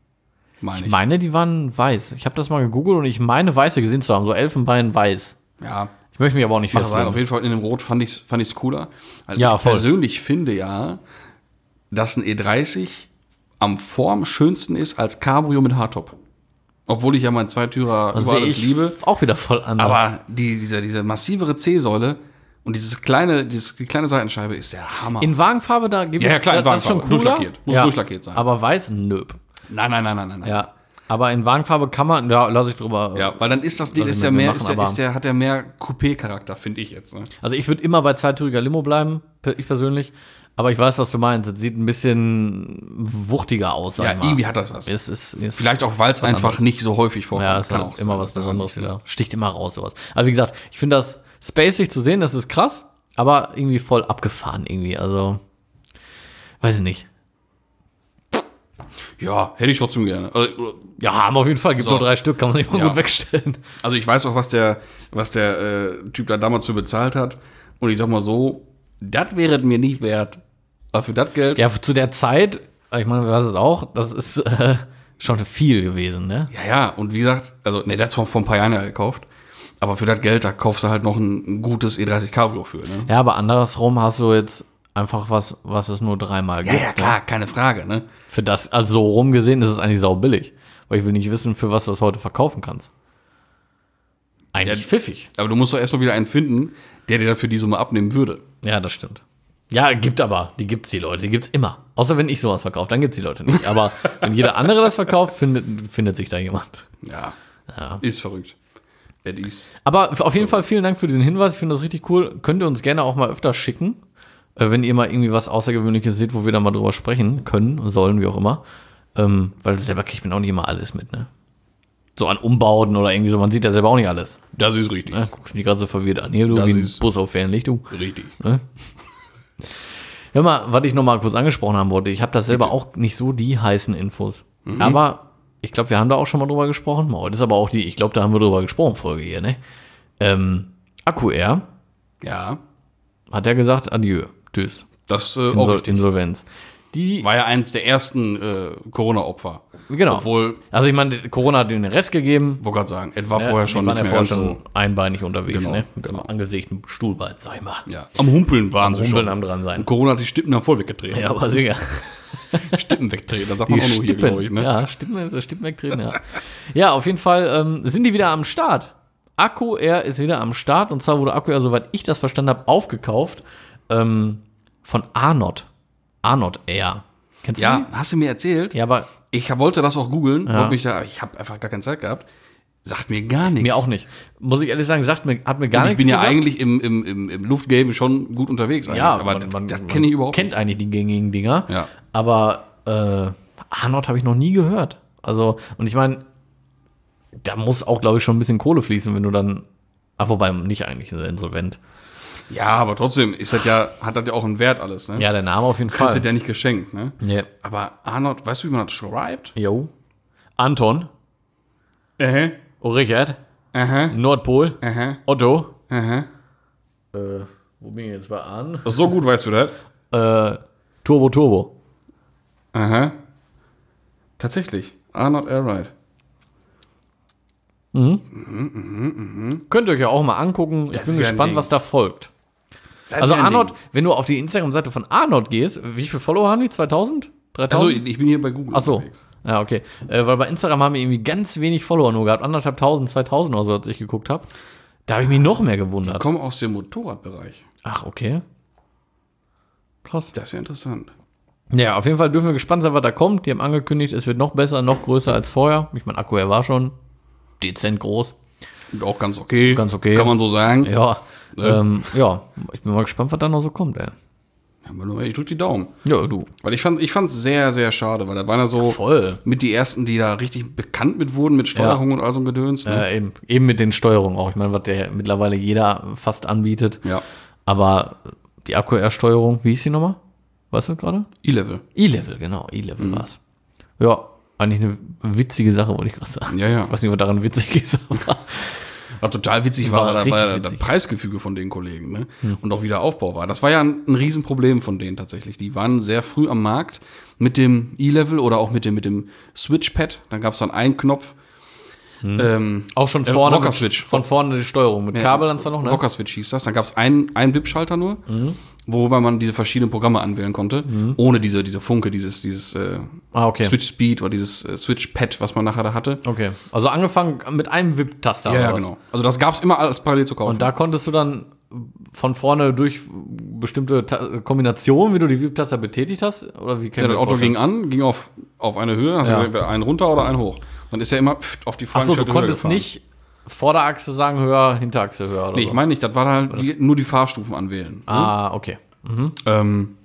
Meine ich. ich meine, die waren weiß. Ich habe das mal gegoogelt und ich meine, weiße gesehen zu haben, so Elfenbein weiß. Ja. Ich möchte mich aber auch nicht festlegen. Auf jeden Fall in dem Rot fand ich es fand ich's cooler. Also ja, ich voll. persönlich finde ja, dass ein E dreißig am formschönsten ist als Cabrio mit Hardtop. Obwohl ich ja meinen Zweitürer über alles liebe. Auch wieder voll anders. Aber die, diese, diese massivere C-Säule und dieses kleine, dieses, die kleine Seitenscheibe ist der Hammer. In Wagenfarbe, da gibt es ja, ja, klar, in das ist schon Wagenfarbe. cooler. Durchlackiert. Muss ja. durchlackiert sein. Aber weiß, nö. Nein, nein, nein, nein, nein. Ja, aber in Wagenfarbe kann man, ja, lass ich drüber. Ja, weil dann ist das Ding, ist der mehr, machen, ist der, ist der, hat der mehr Coupé-Charakter, finde ich jetzt. Ne? Also ich würde immer bei zweitüriger Limo bleiben, ich persönlich. Aber ich weiß, was du meinst. Es sieht ein bisschen wuchtiger aus. Ja, mal. irgendwie hat das was. Es ist, es Vielleicht auch, weil es einfach anderes. nicht so häufig vorkommt. Ja, es ist halt immer was Besonderes wieder. Sticht immer raus, sowas. Aber wie gesagt, ich finde das spacig zu sehen, das ist krass, aber irgendwie voll abgefahren irgendwie. Also, weiß ich nicht. Ja, hätte ich trotzdem gerne. Also, ja, haben wir auf jeden Fall. Gibt so. nur drei Stück, kann man sich mal ja. gut wegstellen. Also ich weiß auch, was der, was der äh, Typ da damals für bezahlt hat. Und ich sag mal so, das wäre mir nicht wert. Aber für das Geld. Ja, zu der Zeit, ich meine, was ist auch, das ist äh, schon viel gewesen, ne? Ja, ja, und wie gesagt, also, ne, das vor, vor ein paar Jahren ja gekauft. Aber für das Geld, da kaufst du halt noch ein, ein gutes E dreißig Cabrio für, ne? Ja, aber andersrum hast du jetzt einfach was, was es nur dreimal gibt. Ja, ja, klar, ne? keine Frage, ne? Für das, also so rumgesehen, ist es eigentlich saubillig. Weil ich will nicht wissen, für was du das heute verkaufen kannst. Eigentlich ja, pfiffig. Aber du musst doch erstmal wieder einen finden, der dir dafür die Summe abnehmen würde. Ja, das stimmt. Ja, gibt aber. Die gibt's, die Leute. Die gibt's immer. Außer wenn ich sowas verkaufe, dann gibt's die Leute nicht. Aber wenn jeder andere das verkauft, findet, findet sich da jemand. Ja, ja. Ist verrückt. It is. Aber auf jeden Fall vielen Dank für diesen Hinweis. Ich finde das richtig cool. Könnt ihr uns gerne auch mal öfter schicken, wenn ihr mal irgendwie was Außergewöhnliches seht, wo wir da mal drüber sprechen können, sollen, wie auch immer. Ähm, weil selber kriegt man auch nicht immer alles mit, ne? So an Umbauten oder irgendwie so, man sieht ja selber auch nicht alles. Das ist richtig. Ne? Guckst mich gerade so verwirrt an. Hier, du, das wie ein Bus auf Fernlicht, du. Richtig. Ne? Hör mal, was ich noch mal kurz angesprochen haben wollte. Ich habe das selber Bitte. auch nicht so die heißen Infos. Mhm. Aber ich glaube, wir haben da auch schon mal drüber gesprochen. Oh, das ist aber auch die, ich glaube, da haben wir drüber gesprochen, Folge hier, ne? Ähm, AccuAir. Ja. Hat er gesagt, adieu, tschüss. Das äh, Insol- Insolvenz. Die, War ja eins der ersten äh, Corona-Opfer. genau. Obwohl, Also ich meine, Corona hat den Rest gegeben. wollte gerade sagen, es war Ja, vorher die schon waren nicht ja mehr vorher ganz schon einbeinig unterwegs, Genau, ne? Mit einem angesägten Stuhlbein, sag ich mal. so. Ja. Am Humpeln waren Am sie Humpeln schon. am dran sein. Und Corona hat die Stippen dann voll weggedreht. Ja, aber sicher. Stippen wegdrehen, das sagt man auch nur hier, glaube ich. Ne? Ja, Stippen, Stippen wegdrehen, ja. Ja, auf jeden Fall ähm, sind die wieder am Start. Akku Air ist wieder am Start. Und zwar wurde Akku Air, soweit ich das verstanden habe, aufgekauft ähm, von Arnott. Arnott Air. Kennst du Ja, hast du mir erzählt? die? Ja, aber Ich wollte das auch googeln, Ja. wollte mich da, ich habe einfach gar keine Zeit gehabt. Sagt mir gar nichts. mir auch nicht. Muss ich ehrlich sagen, sagt mir, hat mir gar Und ich nichts bin ja gesagt. eigentlich im, im, im, im Luftgame schon gut unterwegs eigentlich, Ja, aber man, man, das man kenne ich überhaupt kennt nicht. eigentlich die gängigen Dinger. Ja. Aber äh, Arnott habe ich noch nie gehört. Also, und ich meine, da muss auch, glaube ich, schon ein bisschen Kohle fließen, wenn du dann. Ah, wobei nicht eigentlich, ist er insolvent. Ja, aber trotzdem ist das ja, hat das ja auch einen Wert alles, ne? Ja, der Name auf jeden Kriegst Fall. du ja nicht geschenkt, ne? Ja. Aber Arnold, weißt du, wie man das schreibt? Jo. Anton, Aha, Richard, aha, Nordpol, aha, Otto. aha. Äh, wo bin ich jetzt bei An? So gut weißt du das? Äh, Turbo Turbo. Aha. Tatsächlich. Arnold Airride. Könnt ihr euch ja auch mal angucken. Ich Das bin ist ja ein gespannt, Ding. was da folgt. Das Also ist ja ein Arnott, Ding. wenn du auf die Instagram-Seite von Arnott gehst, wie viele Follower haben die? zweitausend? Also, dreitausend? ich bin hier bei Google Ach so. unterwegs. Ja, okay. Äh, weil bei Instagram haben wir irgendwie ganz wenig Follower nur gehabt. Anderthalbtausend, zweitausend oder so, als ich geguckt habe. Da habe ich mich noch mehr Ich gewundert. komme aus dem Motorradbereich. Ach, okay. Krass. Das ist ja interessant. Ja, auf jeden Fall dürfen wir gespannt sein, was da kommt. Die haben angekündigt, es wird noch besser, noch größer als vorher. Ich meine, Akku, er war schon dezent groß. Und auch ganz okay. Ganz okay. Kann man so sagen. Ja, Ja. ähm, ja, ich bin mal gespannt, was da noch so kommt, ey. Aber nur, ich drück die Daumen. Ja, du. Weil ich fand ich fand's sehr, sehr schade, weil das waren ja so Voll. mit die ersten, die da richtig bekannt mit wurden, mit Steuerung und all so ein Gedöns. Ne? Äh, eben, eben mit den Steuerungen auch. Ich meine, was der mittlerweile jeder fast anbietet. Ja. Aber die Akku-R-Steuerung, wie hieß die nochmal? Weißt du gerade? E-Level. E-Level, genau. E-Level Mhm. war's. Ja, eigentlich eine witzige Sache, wollte ich gerade sagen. Ja, ja. Ich weiß nicht, was daran witzig ist, aber Was total witzig war, War war, da- richtig war ja das witzig. Preisgefüge von den Kollegen, ne? Und auch wieder Aufbau war. Das war ja ein, ein Riesenproblem von denen tatsächlich. Die waren sehr früh am Markt mit dem E-Level oder auch mit dem, mit dem Switch-Pad. Dann gab es dann einen Knopf. Ähm, auch schon Äh, vorne, Rocker mit, Switch. von vorne die Steuerung. Mit Kabel dann zwar noch, ne? Rocker Switch hieß das. Dann gab es einen, einen W I P-Schalter nur, worüber man diese verschiedenen Programme anwählen konnte, ohne diese, diese Funke, dieses, dieses äh, Ah, okay. Switch Speed oder dieses äh, Switch Pad, was man nachher da hatte. Okay. Also angefangen mit einem W I P-Taster. Ja, ja, oder was? genau. Also das gab es immer alles parallel zu kaufen. Und da konntest du dann von vorne durch bestimmte Ta Kombinationen, wie du die W I P-Taster betätigt hast? Oder wie ja, kann das Auto ging an, ging auf, auf eine Höhe, also Ja. entweder einen runter oder einen hoch. Dann ist ja immer pft, auf die Achso, Fahrenschelte du konntest gefahren. nicht Vorderachse sagen höher, Hinterachse höher oder Nee, so. ich meine nicht, das war halt die, nur die Fahrstufen anwählen. Ne? Ah, okay. Ähm,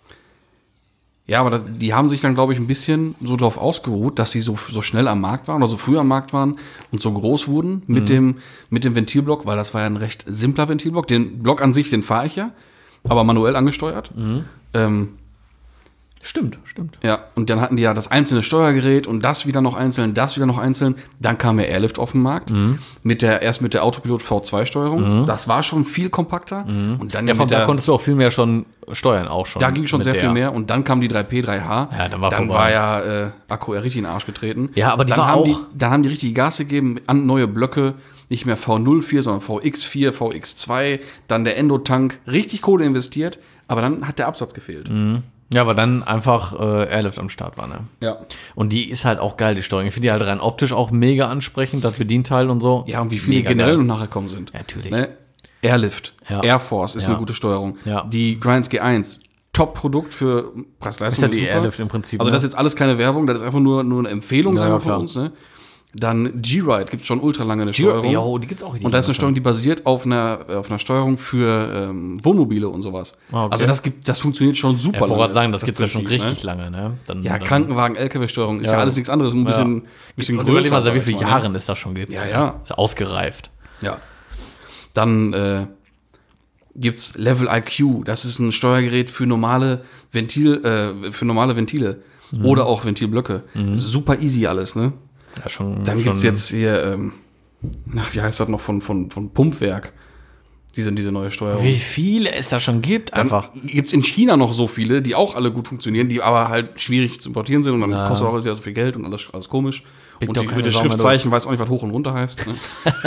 ja, aber das, die haben sich dann, glaube ich, ein bisschen so drauf ausgeruht, dass sie so, so schnell am Markt waren oder so früh am Markt waren und so groß wurden mit, dem, mit dem Ventilblock, weil das war ja ein recht simpler Ventilblock. Den Block an sich, den fahre ich ja, aber manuell angesteuert. Ähm, Stimmt, stimmt. ja, und dann hatten die ja das einzelne Steuergerät und das wieder noch einzeln, das wieder noch einzeln. Dann kam der Airlift auf den Markt, mit der, erst mit der Autopilot V zwei Steuerung. Das war schon viel kompakter. Und dann Ja, ja von mit da der, konntest du auch viel mehr schon steuern, auch schon. da ging schon mit sehr der. viel mehr. Und dann kam die drei P, drei H. Ja, dann war dann vorbei. war ja äh, Akku ja richtig in den Arsch getreten. Ja, aber die dann war haben auch- Die, dann haben die richtig Gas gegeben an neue Blöcke. Nicht mehr V null vier, sondern V X vier, V X zwei. Dann der Endotank. Richtig Kohle investiert. Aber dann hat der Absatz gefehlt. Ja, aber dann einfach äh, Airlift am Start war, ne? Ja. Und die ist halt auch geil, die Steuerung. Ich finde die halt rein optisch auch mega ansprechend, das Bedienteil und so. Ja, und wie viele Mega generell geil. noch nachgekommen sind. Ja, natürlich. Ne? Airlift, Ja. Air Force ist Ja. eine gute Steuerung. Ja. Die Grinds G eins, Top-Produkt für Preis-Leistung. Ist ja die super. Airlift im Prinzip, Also ne? das ist jetzt alles keine Werbung, das ist einfach nur, nur eine Empfehlung Ja, sagen wir, ja, von klar. uns. Ne? Dann G-Ride gibt es schon ultra lange eine Steuerung. Jo, die gibt's auch. Die Und da ist eine Steuerung, die basiert auf einer, auf einer Steuerung für ähm, Wohnmobile und sowas. Ah, okay. Also das gibt, das funktioniert schon super Ja, ich wollte lange. gerade sagen, das, gibt's ja schon Prinzip, richtig ne? lange, ne? Dann, Ja, dann, Krankenwagen, L K W-Steuerung ist ja. Ja. alles nichts anderes, ein bisschen, Ja. bisschen Und größer. überleg mal, seit wie sag ich vielen mal, ne? Jahren es das schon gibt. Ja, ja. Ist ausgereift. Ja. Dann äh, gibt's Level I Q. Das ist ein Steuergerät für normale Ventil, äh, für normale Ventile oder auch Ventilblöcke. Super easy alles, ne? Ja, schon. Dann schon, gibt's jetzt hier, ähm, ach, wie heißt das noch von von von Pumpwerk? Diese, diese neue Steuerung. Wie viele es da schon gibt, einfach. Gibt es in China noch so viele, die auch alle gut funktionieren, die aber halt schwierig zu importieren sind und dann Ja. kostet auch wieder so viel Geld und alles, alles komisch. Blickt und doch die, keine mit den Sau mehr Schriftzeichen weiß auch nicht, was hoch und runter heißt. Ne?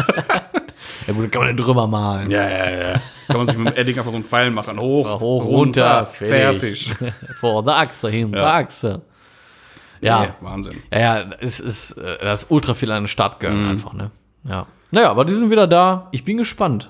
Ja gut, kann man den drüber malen. Ja, ja, ja. Kann man sich mit dem Edding einfach so einen Pfeil machen. Hoch, Hoch, runter, fertig. fertig. Vor der Achse, hinter Ja. der Achse. Ja. Nee, Wahnsinn. Ja, ja, es ist, äh, da ist ultra viel an den Start gegangen einfach, ne? Ja. Naja, aber die sind wieder da. Ich bin gespannt.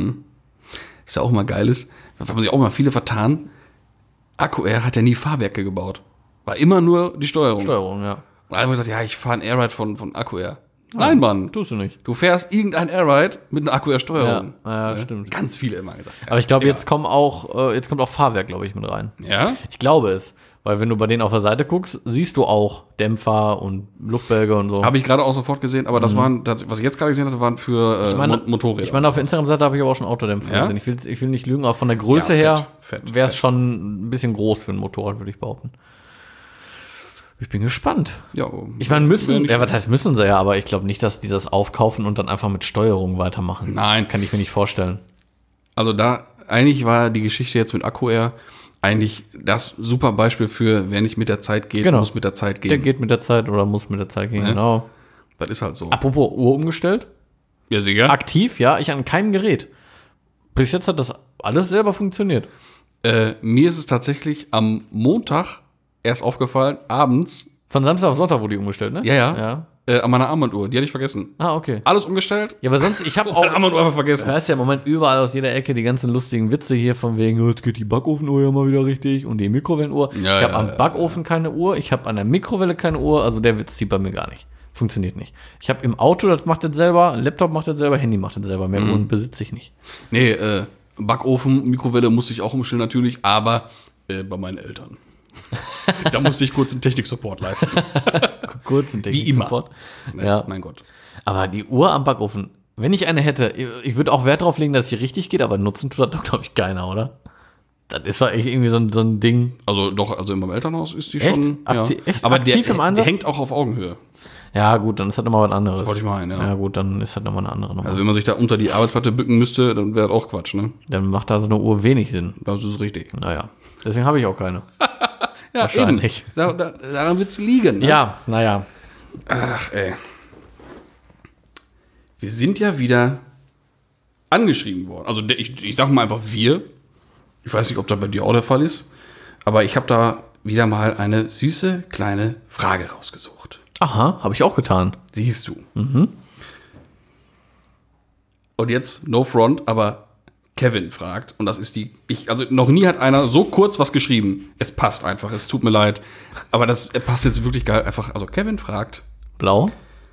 Ist ja auch mal geil ist, da haben sich auch mal viele vertan. AccuAir hat ja nie Fahrwerke gebaut. War immer nur die Steuerung. Steuerung, ja. Und alle haben gesagt, ja, ich fahre ein Airride von, von AccuAir. Nein, Mann. Tust du nicht. Du fährst irgendein Airride mit einer AccuAir-Steuerung. Ja, ja, stimmt. Ganz viele immer gesagt. Ja, Aber ich glaube, egal. jetzt kommen auch, äh, jetzt kommt auch Fahrwerk, glaube ich, mit rein. Ja? Ich glaube es. Weil wenn du bei denen auf der Seite guckst, siehst du auch Dämpfer und Luftbälge und so. Habe ich gerade auch sofort gesehen, aber das waren, das, was ich jetzt gerade gesehen hatte, waren für äh, Ich meine- Mo- Motorräder. Ich meine, auf der Instagram-Seite habe ich aber auch schon Autodämpfer Ja? gesehen. Ich will, ich will nicht lügen, aber von der Größe Ja, her fett, fett, wäre es fett. schon ein bisschen groß für ein Motorrad, würde ich behaupten. Ich bin gespannt. ja, Ich meine, wär müssen, nicht ja, was schlecht. heißt müssen sie ja, aber ich glaube nicht, dass die das aufkaufen und dann einfach mit Steuerung weitermachen. Nein. Kann ich mir nicht vorstellen. Also da, eigentlich war die Geschichte jetzt mit AccuAir eigentlich das super Beispiel für, wer nicht mit der Zeit geht, Genau. muss mit der Zeit gehen. Der geht mit der Zeit oder muss mit der Zeit gehen, Ja. genau. Das ist halt so. Apropos Uhr umgestellt. Ja, sicher. Aktiv, ja, ich an keinem Gerät. Bis jetzt hat das alles selber funktioniert. Äh, mir ist es tatsächlich am Montag erst aufgefallen, abends, Von Samstag auf Sonntag wurde die umgestellt, ne? ja, ja, Ja. Äh, an meiner Armbanduhr. Die hatte ich vergessen. Ah, okay. Alles umgestellt, Ja, aber sonst, ich habe meine auch, Armbanduhr einfach vergessen. hörst ja im Moment überall aus jeder Ecke die ganzen lustigen Witze hier von wegen, oh, jetzt geht die Backofenuhr ja mal wieder richtig und die Mikrowellenuhr. Ja, ich habe ja, am ja, Backofen keine Uhr, ich habe an der Mikrowelle keine Uhr, also der Witz zieht bei mir gar nicht. Funktioniert nicht. Ich habe im Auto, das macht das selber, Laptop macht das selber, Handy macht das selber, mehr Uhren besitze ich nicht. Nee, äh, Backofen, Mikrowelle musste ich auch umstellen natürlich, aber äh, bei meinen Eltern. Da musste ich kurz einen Technik-Support leisten. Kurz ein Wie immer. Support. Nee, Ja. Mein Gott. Aber die Uhr am Backofen, wenn ich eine hätte, ich würde auch Wert drauf legen, dass sie richtig geht, aber nutzen tut das doch, glaube ich, keiner, oder? Das ist doch echt irgendwie so ein, so ein Ding. Also doch, also in meinem Elternhaus ist die Echt? schon. Akti- echt aber aktiv der, im Einsatz? der hängt auch auf Augenhöhe. Ja, gut, dann ist das nochmal was anderes. Wollte ich meinen, ja. Ja, gut, dann ist das nochmal eine andere Nummer. Also wenn man sich da unter die Arbeitsplatte bücken müsste, dann wäre das auch Quatsch, ne? Dann macht da so eine Uhr wenig Sinn. Das ist richtig. Naja, deswegen habe ich auch keine. Ja, Wahrscheinlich. eben. Da, da, daran wird es liegen. Ne? Ja, naja. Ach, ey. Wir sind ja wieder angeschrieben worden. Also der- ich, ich sag mal einfach wir. Ich weiß nicht, ob das bei dir auch der Fall ist. Aber ich habe da wieder mal eine süße kleine Frage rausgesucht. Aha, habe ich auch getan. Siehst du. Mhm. Und jetzt, no front, aber Kevin fragt, und das ist die, ich, also noch nie hat einer so kurz was geschrieben. Es passt einfach, es tut mir leid. Aber das passt jetzt wirklich geil. Einfach, also Kevin fragt, Blau?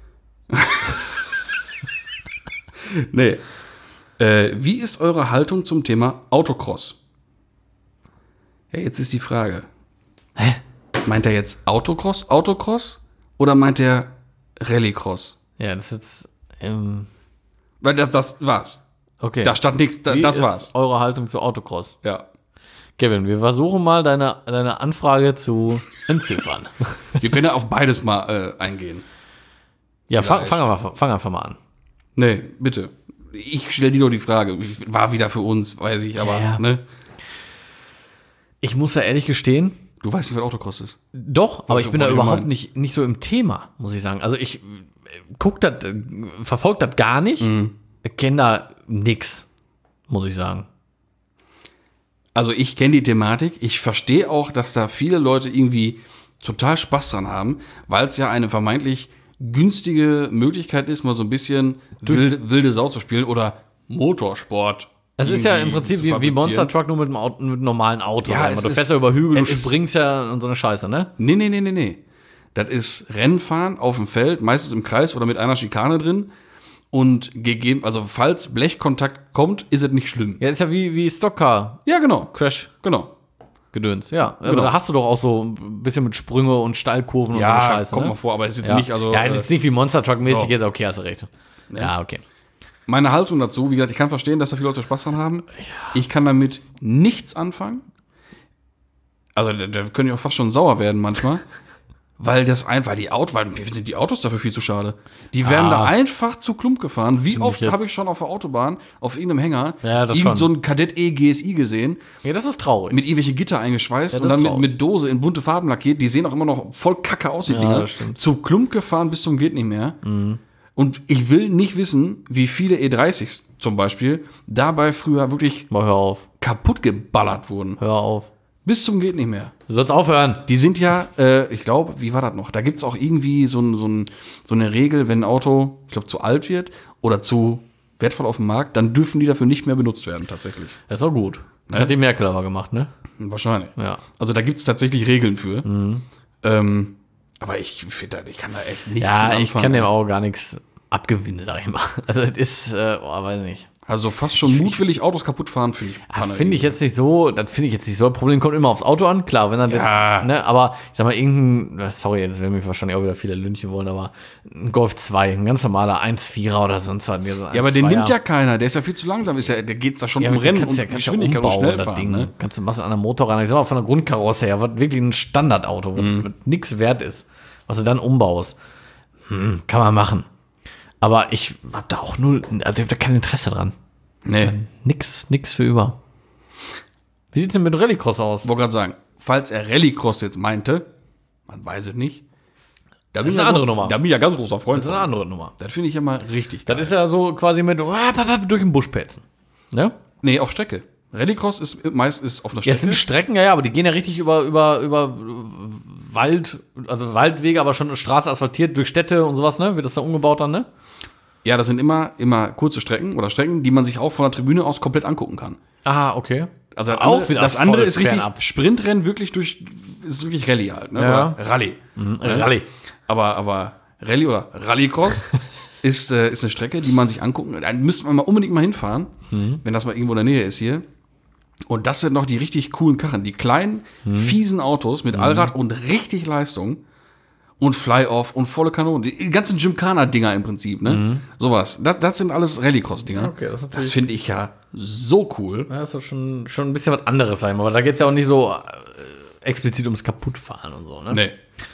nee, äh, wie ist eure Haltung zum Thema Autocross? Ja, jetzt ist die Frage. Hä? Meint er jetzt Autocross, Autocross? Oder meint er Rallycross? Ja, das ist jetzt. Ähm, Weil das, das war's. okay. Da stand nichts, da, Wie das ist war's. eure Haltung zu Autocross? Ja. Kevin, wir versuchen mal deine, deine Anfrage zu entziffern. Wir können ja auf beides mal äh, eingehen. Ja, fang, Vielleicht. fang, einfach, fang einfach mal an. Nee, bitte. Ich stelle dir doch die Frage. War wieder für uns, weiß ich, aber, Ja, ja. ne? Ich muss ja ehrlich gestehen, Du weißt nicht, was Autocross ist. doch, aber ich bin da wollte ich überhaupt meinen. nicht, nicht so im Thema, muss ich sagen. Also ich äh, guck das, äh, verfolgt das gar nicht, Mhm. kenne da nix, muss ich sagen. Also ich kenne die Thematik. Ich verstehe auch, dass da viele Leute irgendwie total Spaß dran haben, weil es ja eine vermeintlich günstige Möglichkeit ist, mal so ein bisschen wilde, wilde Sau zu spielen oder Motorsport. Es ist ja im irgendwie Prinzip zu wie, wie fabrizieren. Monster Truck, nur mit einem, Auto, mit einem normalen Auto. Ja, sag mal. es Du ist- fährst ja über Hügel, du es ist- springst ja und so eine Scheiße, ne? Nee, nee, nee, nee, nee. Das ist Rennfahren auf dem Feld, meistens im Kreis oder mit einer Schikane drin. Und gegeben, also falls Blechkontakt kommt, ist es nicht schlimm. Ja, ist ja wie, wie Stockcar, Ja, genau. Crash, Genau. Gedöns. Ja, aber Genau. da hast du doch auch so ein bisschen mit Sprünge und Steilkurven und so eine Ja, Scheiße, kommt ne? mal vor, aber es ist jetzt Ja. nicht, also. ja, äh, jetzt nicht wie Monster Truck mäßig, so. jetzt okay, hast du recht. Ja, okay. Meine Haltung dazu, wie gesagt, ich kann verstehen, dass da viele Leute Spaß dran haben. Ich kann damit nichts anfangen. Also, da, da können ja auch fast schon sauer werden manchmal. Weil das einfach die Autos, weil mir sind die Autos dafür viel zu schade. Die werden Ah. da einfach zu Klump gefahren. Wie Find oft ich jetzt- habe ich schon auf der Autobahn, auf irgendeinem Hänger, Ja, das irgend schon. so ein Kadett E G S I gesehen, Ja, das ist traurig. mit irgendwelche Gitter eingeschweißt Ja, das und dann ist mit, traurig. mit Dose in bunte Farben lackiert. Die sehen auch immer noch voll kacke aus, die Ja, Dinger. das stimmt. Mhm. Zu Klump gefahren bis zum geht nicht mehr. Und ich will nicht wissen, wie viele E dreißigs zum Beispiel dabei früher wirklich Mal hör auf. kaputt geballert wurden. Hör auf. Bis zum geht nicht mehr. Du sollst aufhören. Die sind ja, äh, ich glaube, wie war das noch? Da gibt's auch irgendwie so, ein, so, ein, so eine Regel, wenn ein Auto, ich glaube, zu alt wird oder zu wertvoll auf dem Markt, dann dürfen die dafür nicht mehr benutzt werden, tatsächlich. Das ist doch gut. Das hat die Merkel aber gemacht, ne? Wahrscheinlich. Ja. Also da gibt's tatsächlich Regeln für. Ähm, aber ich finde, ich kann da echt nicht Ja, mit ich anfangen. kann dem auch gar nichts abgewinnen, sag ich mal. Also, das ist, äh, oh, weiß nicht. Also fast schon mutwillig Autos kaputt fahren, finde ich. Ah, Panne. finde ich jetzt nicht so, das finde ich jetzt nicht so. Das Problem kommt immer aufs Auto an, klar, wenn er Ja. jetzt, ne, aber ich sag mal, irgendein, sorry, jetzt werden mich wahrscheinlich auch wieder viele lünchen wollen, aber ein Golf zwei, ein ganz normaler eins Komma vierer oder sonst was. Ja, aber den nimmt ja keiner, der ist ja viel zu langsam, ist ja, der geht's da schon ja, um aber Rennen kannst und ja, kannst ja Geschwindigkeit und umbauen, schnell das fahren. Ding. Ne? Kannst du was an der Motorrad, ich sag mal, von der Grundkarosse her, was wirklich ein Standardauto, was, Mhm. was nix wert ist, was du dann umbaust. Hm, kann man machen. Aber ich hab da auch null, also ich hab da kein Interesse dran. Nee. Nix, nix für über. Wie sieht's denn mit Rallycross aus? Wollte gerade sagen, falls er Rallycross jetzt meinte, man weiß es nicht, da bin ist ich eine ja andere groß- Nummer. Da bin ich ja ganz großer Freund Das ist eine von. andere Nummer. Das finde ich ja mal richtig geil. Das ist ja so quasi mit ah, pap, pap, durch den Busch petzen. Ne? Nee, auf Strecke. Rallycross ist meist ist auf einer Ja, es Strecke. sind Strecken, ja, ja, aber die gehen ja richtig über, über, über Wald, also Waldwege, aber schon eine Straße asphaltiert durch Städte und sowas, ne? Wird das da umgebaut dann, ne? Ja, das sind immer, immer kurze Strecken oder Strecken, die man sich auch von der Tribüne aus komplett angucken kann. Ah, okay. Also das Auch andere, wieder das andere voll ist richtig fernab. Sprintrennen, wirklich durch, ist wirklich Rallye halt, ne? Ja. Oder Rallye. Rallye. Aber, aber Rallye oder Rallycross ist, äh, ist eine Strecke, die man sich angucken. Da müssten wir mal unbedingt mal hinfahren, wenn das mal irgendwo in der Nähe ist hier. Und das sind noch die richtig coolen Karren. Die kleinen, fiesen Autos mit Allrad und richtig Leistung. Und Fly-Off und volle Kanone. Die ganzen Gymkhana-Dinger im Prinzip, ne? Sowas. Das, das sind alles Rallycross-Dinger. Okay, das ist natürlich- das finde ich ja so cool. Ja, das ist doch schon, schon ein bisschen was anderes sein, aber da geht's ja auch nicht so äh, explizit ums Kaputtfahren und so, ne? Nee.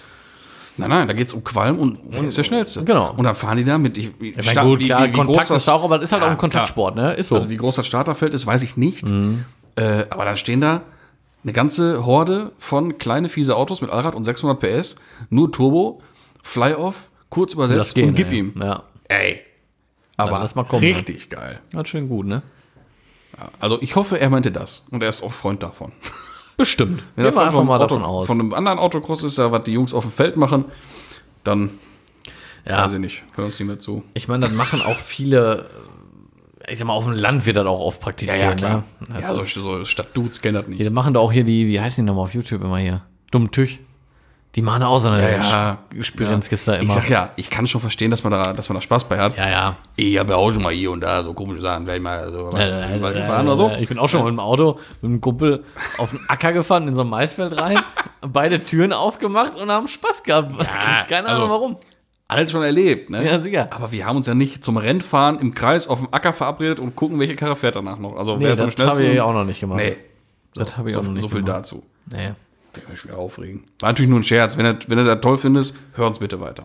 Nein, nein, da geht's um Qualm und wer ist der Schnellste? Genau. Und dann fahren die da mit. Ich, ich, Ja, mein gut, klar, Kontakt groß ist auch, aber das ist halt Ja, auch ein Kontaktsport, ne? Ist so. Also wie groß das Starterfeld ist, weiß ich nicht. Äh, aber dann stehen da eine ganze Horde von kleine, fiese Autos mit Allrad und sechshundert P S, nur Turbo, Fly-Off, kurz übersetzt und gib ey. ihm. Ja. Ey. Aber lass mal kommen, richtig geil. Das ist schön gut, ne? Also ich hoffe, er meinte das. Und er ist auch Freund davon. Bestimmt. Wenn Gehen wir er einfach von, mal Auto, davon aus. von einem anderen Autocross ist, ja, was die Jungs auf dem Feld machen, dann ja. weiß ich nicht. Hör uns nicht mehr zu. Ich meine, das machen auch viele, ich sag mal, auf dem Land wird das auch oft praktiziert. Ne? Das Ja, so, ist- so Stadtdudes kennen das nicht. Die machen da auch hier die, wie heißen die nochmal auf YouTube immer hier? Dumm Tüch. Die machen da auch so eine Ja, ja. Spirenzkiste Ich immer. sag ja, ich kann schon verstehen, dass man da, dass man da Spaß bei hat. ja, ja. Ich habe ja auch schon mal hier und da so komische Sachen, vielleicht mal so Äh, Wald gefahren oder so. Ich bin auch schon mal mit dem Auto mit einem Kumpel auf den Acker gefahren, in so ein Maisfeld rein, beide Türen aufgemacht und haben Spaß gehabt. Keine Ahnung also- warum. Alles schon erlebt, ne? Ja, sicher. Aber wir haben uns ja nicht zum Rennfahren im Kreis auf dem Acker verabredet und gucken, welche Karre fährt danach noch. Also Nee, wer ist am das habe schnellsten? ich auch noch nicht gemacht. Nee. Das habe ich so, auch noch nicht so viel gemacht. dazu. Nee. Kann ich mich wieder aufregen. War natürlich nur ein Scherz. Wenn du, wenn du das toll findest, hör uns bitte weiter.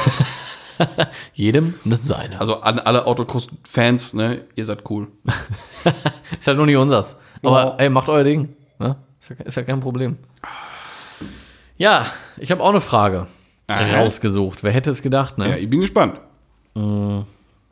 Jedem das seine. Also an alle Autocross-Fans, ne, ihr seid cool. Ist halt nur nicht unseres. Aber Ja. ey, macht euer Ding. Ne? Ist, ja, ist ja kein Problem. Ja, ich habe auch eine Frage Aha. rausgesucht. Wer hätte es gedacht, Ja, ne? ich bin gespannt. Was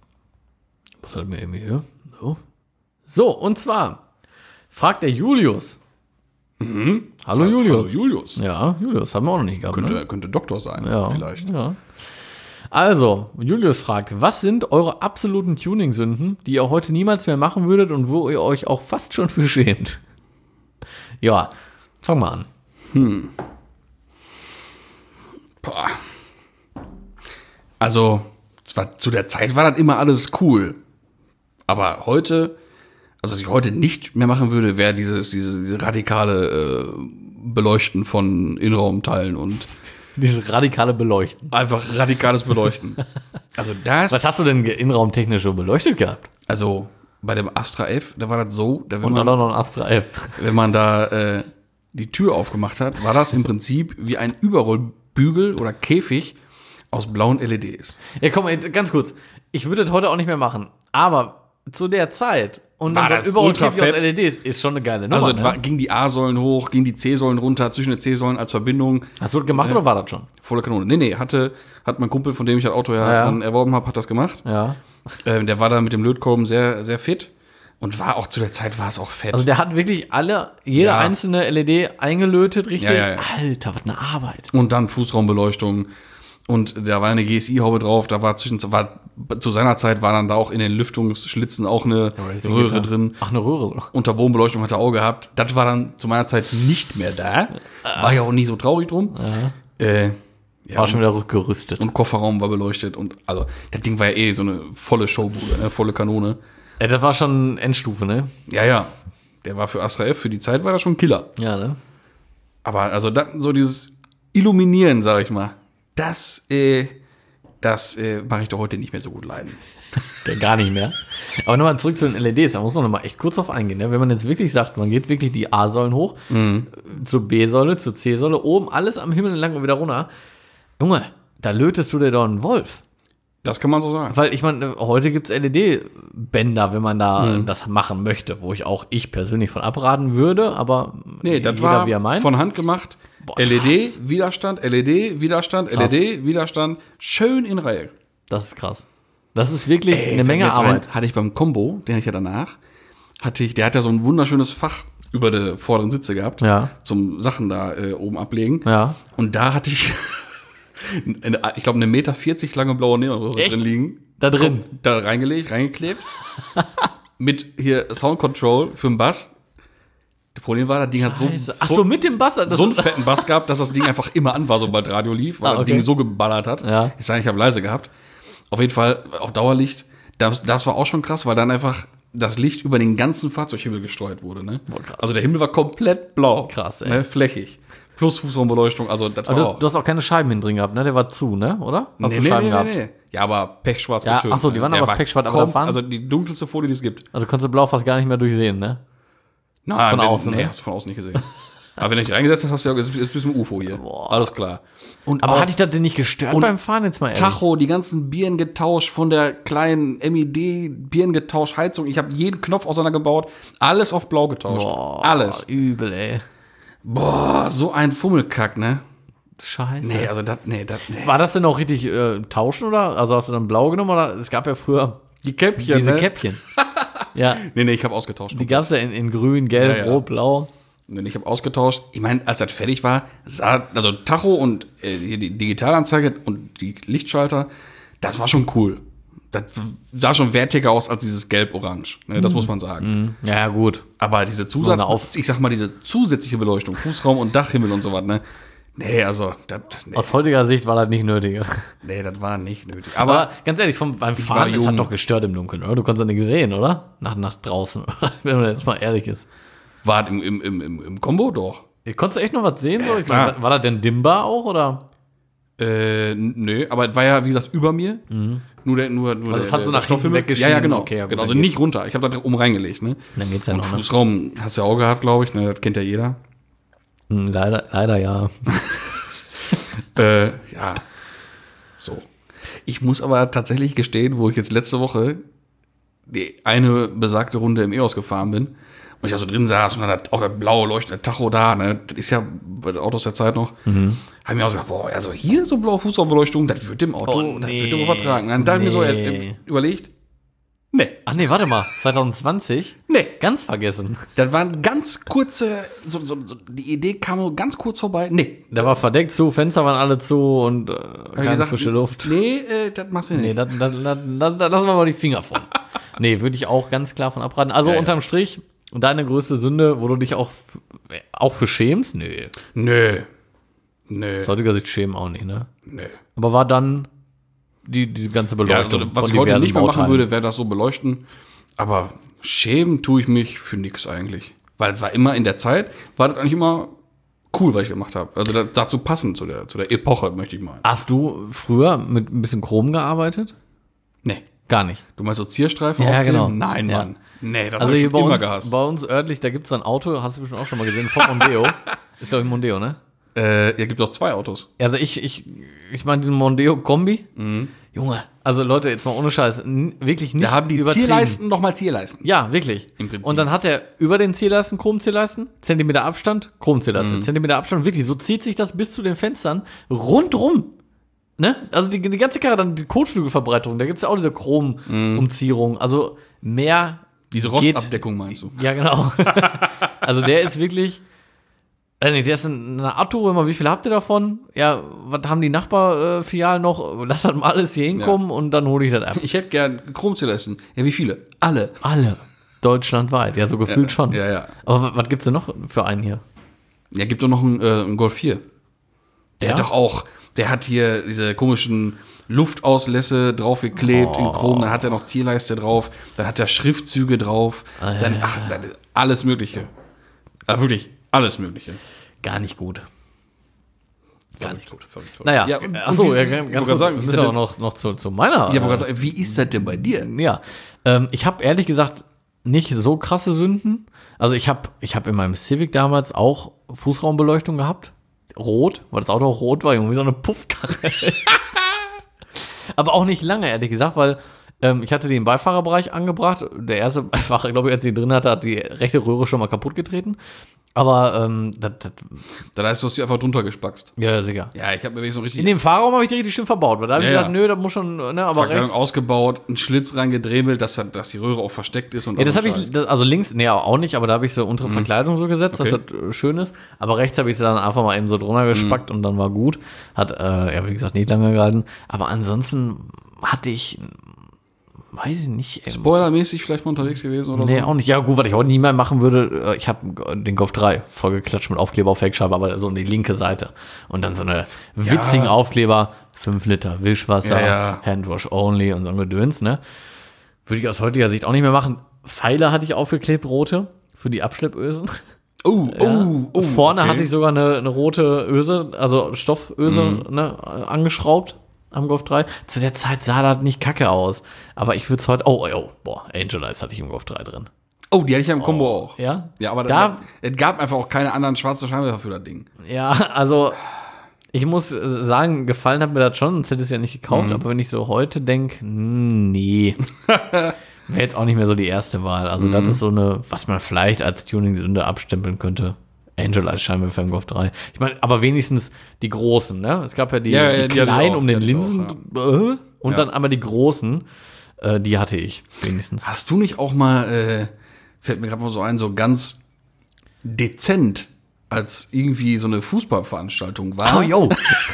hat mir irgendwie hier? So. so, und zwar fragt der Julius. Hallo Julius. Also Julius. Ja, Julius, haben wir auch noch nicht gehabt. Ne? Könnte, könnte Doktor sein, Ja, vielleicht. Ja. Also, Julius fragt, was sind eure absoluten Tuning-Sünden, die ihr heute niemals mehr machen würdet und wo ihr euch auch fast schon für schämt? Ja, fang mal an. Boah. Also, zwar zu der Zeit war das immer alles cool. Aber heute, also was ich heute nicht mehr machen würde, wäre dieses, dieses, diese radikale äh, Beleuchten von Innenraumteilen und Dieses radikale Beleuchten. einfach radikales Beleuchten. Also das, Was hast du denn innenraumtechnisch so beleuchtet gehabt? also bei dem Astra F, da war das so, da, wenn, Und dann man, auch noch ein Astra F. wenn man da äh, die Tür aufgemacht hat, war das im Prinzip wie ein Überrollbild Bügel oder Käfig aus blauen L E Ds. Ja, komm, ey, ganz kurz. Ich würde das heute auch nicht mehr machen. Aber zu der Zeit und War dann das so überall ultra Käfig aus fett. L E Ds ist schon eine geile Nummer. Also es ne? war, ging die A-Säulen hoch, ging die C-Säulen runter, zwischen den C-Säulen als Verbindung. Hast du das gemacht oder war das schon? Volle Kanone. Nee, nee, hatte, hat mein Kumpel, von dem ich das Auto ja, Ja. dann erworben habe, hat das gemacht. Ja. Ähm, der war da mit dem Lötkolben sehr, sehr fit. Und war auch zu der Zeit war es auch fett. Also der hat wirklich alle, jede Ja. einzelne L E D eingelötet, richtig? Ja, ja, ja. Alter, was eine Arbeit. Und dann Fußraumbeleuchtung. Und da war eine G S I-Haube drauf. Da war zwischen, war, zu seiner Zeit war dann da auch in den Lüftungsschlitzen auch eine Röhre drin. Ach, eine Röhre. Unterbodenbeleuchtung hat er auch gehabt. Das war dann zu meiner Zeit nicht mehr da. War ja auch nie so traurig drum. Äh, ja, War schon wieder rückgerüstet. und Kofferraum war beleuchtet. Und also, das Ding war ja eh so eine volle Showbude, ne? Volle Kanone. Ja, das war schon Endstufe, ne? Ja, ja. Der war für Astra F, für die Zeit war das schon ein Killer. Ja, ne? Aber also da, so dieses Illuminieren, sag ich mal, das, äh, das äh, mache ich doch heute nicht mehr so gut leiden. Ja, gar nicht mehr. Aber nochmal zurück zu den L E Ds, da muss man nochmal echt kurz drauf eingehen. Ne? Wenn man jetzt wirklich sagt, man geht wirklich die A-Säulen hoch, Mhm. zur B-Säule, zur C-Säule, oben alles am Himmel entlang und wieder runter. Junge, da lötest du dir doch einen Wolf. Das kann man so sagen. Weil ich meine, heute gibt es L E D-Bänder, wenn man da Mhm. das machen möchte, wo ich auch ich persönlich von abraten würde, aber Nee, das jeder, war wie er meint. von Hand gemacht. Boah, L E D, krass. Widerstand, L E D, Widerstand, Krass. L E D, Widerstand. Schön in Reihe. Das ist krass. Das ist wirklich Ey, eine Menge fällt mir jetzt Arbeit. ein, hatte ich beim Combo, den hatte ich ja danach, hatte ich, der hat ja so ein wunderschönes Fach über die vorderen Sitze gehabt, Ja. zum Sachen da äh, oben ablegen. Ja. Und da hatte ich, eine, ich glaube, eine Meter vierzig lange blaue Neonröhre Echt? drin liegen. Da drin. Da reingelegt, reingeklebt. Mit hier Sound Control für den Bass. Das Problem war, das Ding hat so, Scheiße. Ach so, mit dem Bass. Das so einen fetten Bass gehabt, dass das Ding einfach immer an war, sobald Radio lief, weil Ah, das okay. Ding so geballert hat. Ja. Ich sage, ich habe leise gehabt. Auf jeden Fall auf Dauerlicht. Das, das war auch schon krass, weil dann einfach das Licht über den ganzen Fahrzeughimmel gestreut wurde. Ne? Boah, krass. Also der Himmel war komplett blau. Krass, ey. Ne? Flächig. Plus Fußraumbeleuchtung. Also das war Aber du, auch. du hast auch keine Scheiben hinten drin gehabt, ne? Der war zu, ne? Oder? Hast Nee, du nee, Scheiben nee, gehabt? nee, nee. Ja, aber pechschwarz Ja, getönt. ach so, die waren Der aber war pechschwarz, aber kaum- da waren- Also die dunkelste Folie, die es gibt. Also du konntest Blau fast gar nicht mehr durchsehen, ne? Nein, Von wenn, außen, Nee, ne? hast du von außen nicht gesehen. Aber wenn du dich reingesetzt hast, hast du ja jetzt jetzt bist du ein U F O hier. Boah. Alles klar. Und Aber auch hat dich das denn nicht gestört und beim Fahren jetzt mal ehrlich? Tacho, die ganzen Birnen getauscht, von der kleinen M I D, Birnen getauscht, Heizung. Ich habe jeden Knopf auseinandergebaut. Alles auf blau getauscht. Boah, Alles. übel, ey. Boah, so ein Fummelkack, ne? Scheiße. Nee, also das, nee, das, nee. War das denn auch richtig äh, tauschen, oder? Also hast du dann blau genommen, oder? Es gab ja früher Die Käppchen, diese ne? Käppchen. Ja, Nee, nee, ich habe ausgetauscht. die gab es ja in, in grün, gelb, Ja, ja. rot, blau. Nee, ich habe ausgetauscht. Ich meine, als das fertig war, sah, also Tacho und äh, hier die Digitalanzeige und die Lichtschalter, das war schon cool. Das sah schon wertiger aus als dieses Gelb-Orange. Ne, das muss man sagen. Ja, ja, gut. Aber diese eine Zusatz, Auf- ich sag mal, diese zusätzliche Beleuchtung, Fußraum und Dachhimmel und so was, ne? Nee, also, das, nee, Aus heutiger Sicht war das nicht nötig. nee, das war nicht nötig. Aber, Aber, ganz ehrlich, vom, beim war Fahren, es jung. hat doch gestört im Dunkeln, oder? Du konntest das nicht sehen, oder? Nach, nach draußen, oder? Wenn man jetzt mal ehrlich ist. war das im, im, im, im, im Kombo doch? Konntest du echt noch was sehen? So? Ich klar. mein, war, war das denn dimmbar auch, oder? Äh, n- nö, aber es war ja, wie gesagt, über mir. Nur der, nur, nur Also der, es hat so der nach hinten Stoffhimmel. weggeschieden. Ja, ja, genau. Okay, ja, gut, genau. Also dann nicht runter. Ich habe da oben reingelegt, ne? Dann geht's ja Und noch, ne? Fußraum hast du ja auch gehabt, glaube ich. Ne? Das kennt ja jeder. Hm, leider, leider ja. äh, ja. So. Ich muss aber tatsächlich gestehen, wo ich jetzt letzte Woche die eine besagte Runde im E O S gefahren bin und ich da so drin saß und dann hat auch das blaue leuchtende Tacho da, ne? Das ist ja bei den Autos der Zeit noch. Mhm. Habe ich mir auch gesagt, boah, also hier so blaue Fußraumbeleuchtung, das wird dem Auto, Oh, das nee. wird dem vertragen. Dann dachte ich mir so, Nee. äh, überlegt, nee, Ach nee, warte mal. zwanzig zwanzig? nee. Ganz vergessen. Das waren ganz kurze, so, so, so, die Idee kam so ganz kurz vorbei. Nee. Der war verdeckt zu, Fenster waren alle zu und äh, Hab ich keine gesagt, frische Luft. Nee, äh, das machst du nicht. Nee, da, da, da, da, da lassen wir mal die Finger von. Nee, würde ich auch ganz klar von abraten. Also Ja, ja. unterm Strich, deine größte Sünde, wo du dich auch, f- auch für schämst? Nee. Nö. Nö. Aus heutiger Sicht schämen auch nicht, ne? Nö. Aber war dann die, die ganze Ja, Beleuchtung also, was von ich heute diversen nicht mehr machen Bauteilen. würde, wäre das so beleuchten. Aber schämen tue ich mich für nix eigentlich. Weil es war immer in der Zeit, war das eigentlich immer cool, was ich gemacht habe. Also das, dazu passend zu der, zu der Epoche, möchte ich meinen. Hast du früher mit ein bisschen Chrom gearbeitet? Nee. Gar nicht. Du meinst so Zierstreifen Ja, aufkleben? genau. Nein, Ja. Mann. Nee, das Also hab ich hier schon bei immer uns, gehasst. bei uns örtlich, da gibt es ein Auto, hast du bestimmt auch schon mal gesehen, von Mondeo. Ist glaube ich Mondeo, ne? Äh, ja, gibt auch zwei Autos. Also ich, ich, ich meine diesen Mondeo-Kombi. Mhm. Junge, also Leute, jetzt mal ohne Scheiß, n- wirklich nicht Da haben die übertrieben. Zierleisten nochmal Zierleisten. Ja, wirklich. Im Prinzip. Und dann hat er über den Zierleisten Chromzierleisten, Zentimeter Abstand, Chromzierleisten, Mhm. Zentimeter Abstand, wirklich, so zieht sich das bis zu den Fenstern rundrum. Ne? Also die, die ganze Karre, dann die Kotflügelverbreitung, da gibt es ja auch diese Chrom-Umzierung. Also mehr Diese geht- Rostabdeckung meinst du? Ja, genau. Also der ist wirklich, äh, nee, der ist ein Auto, immer, wie viel habt ihr davon? Ja, was haben die Nachbarfilialen noch? Lass das mal alles hier hinkommen und dann hole ich das ab. Ich hätte gern Chromzierleisten. Ja, wie viele? Alle. Alle. Deutschlandweit, ja, so gefühlt schon. Ja, ja. Aber was, was gibt's denn noch für einen hier? Ja, gibt doch noch einen, äh, einen Golf vier. Der Ja? hat doch auch, der hat hier diese komischen Luftauslässe draufgeklebt in Chrom, dann hat er noch Zierleiste drauf, dann hat er Schriftzüge drauf, dann, ach, dann ist alles Mögliche. Ah, wirklich, alles Mögliche. Gar nicht gut. Gar nicht gut. Verrückt, verrückt. Naja, Ja, und- achso, und wie- ja, ich ganz wollte kurz, gerade sagen, wie wir ist müssen das auch denn- noch, noch zu, zu meiner. Ja, wollte äh, gerade sagen, wie ist das denn bei dir? Ja, ähm, ich habe ehrlich gesagt nicht so krasse Sünden. Also ich habe ich hab in meinem Civic damals auch Fußraumbeleuchtung gehabt. Rot, weil das Auto auch rot war, irgendwie so eine Puffkarre. Aber auch nicht lange, ehrlich gesagt, weil ähm, ich hatte die im Beifahrerbereich angebracht. Der erste Beifahrer, glaube ich, als ich die drin hatte, hat die rechte Röhre schon mal kaputt getreten. Aber, ähm, das, das, Da heißt, du hast die einfach drunter gespackst. ja, sicher. Ja, ich habe mir wirklich so richtig In dem Fahrraum habe ich die richtig schön verbaut, weil da habe ich Ja, gesagt, ja. nö, das muss schon, ne, aber Verkleidung rechts. ausgebaut, einen Schlitz reingedremelt, dass, dass die Röhre auch versteckt ist. Und Ja, das so habe Scheiß. ich, das, also links, nee, auch nicht, aber da habe ich so untere Verkleidung so gesetzt, Okay. dass das äh, schön ist. Aber rechts habe ich sie dann einfach mal eben so drunter gespackt und dann war gut. Hat, äh, ja, wie gesagt, nicht lange gehalten. Aber ansonsten hatte ich, weiß ich nicht. ähm, Spoilermäßig vielleicht mal unterwegs gewesen oder Nee, so? auch nicht. Ja, gut, was ich heute nie mehr machen würde, äh, ich habe den Golf drei vollgeklatscht mit Aufkleber auf Heckscheibe, aber so in die linke Seite. Und dann so eine witzigen Aufkleber, fünf Liter Wischwasser, Ja, ja. Handwash only und so ein Gedöns, ne? Würde ich aus heutiger Sicht auch nicht mehr machen. Pfeile hatte ich aufgeklebt, rote, für die Abschleppösen. Oh, Ja. oh, oh. Vorne okay. hatte ich sogar eine, eine rote Öse, also Stofföse, ne, angeschraubt am Golf drei. Zu der Zeit sah das nicht kacke aus. Aber ich würde es heute, oh, oh, boah, Angel Eyes hatte ich im Golf drei drin. Oh, die hatte ich ja im Combo auch. Ja? Ja, aber Da- da, es gab einfach auch keine anderen schwarzen Scheinwerfer für das Ding. Ja, also ich muss sagen, gefallen hat mir das schon, sonst hätte ich es ja nicht gekauft. Aber wenn ich so heute denke, nee, wäre jetzt auch nicht mehr so die erste Wahl. Also das ist so eine, was man vielleicht als Tuning-Sünde abstempeln könnte. Angel Eyes Scheinwerfer im Golf drei. Ich meine, aber wenigstens die großen, ne? Es gab ja die, Ja, ja, die die hatte ich kleinen auch, um die den hatte ich Linsen auch, äh, und Ja. dann einmal die großen, äh, die hatte ich wenigstens. Hast du nicht auch mal, äh, fällt mir gerade mal so ein, so ganz dezent, als irgendwie so eine Fußballveranstaltung war, Oh, yo.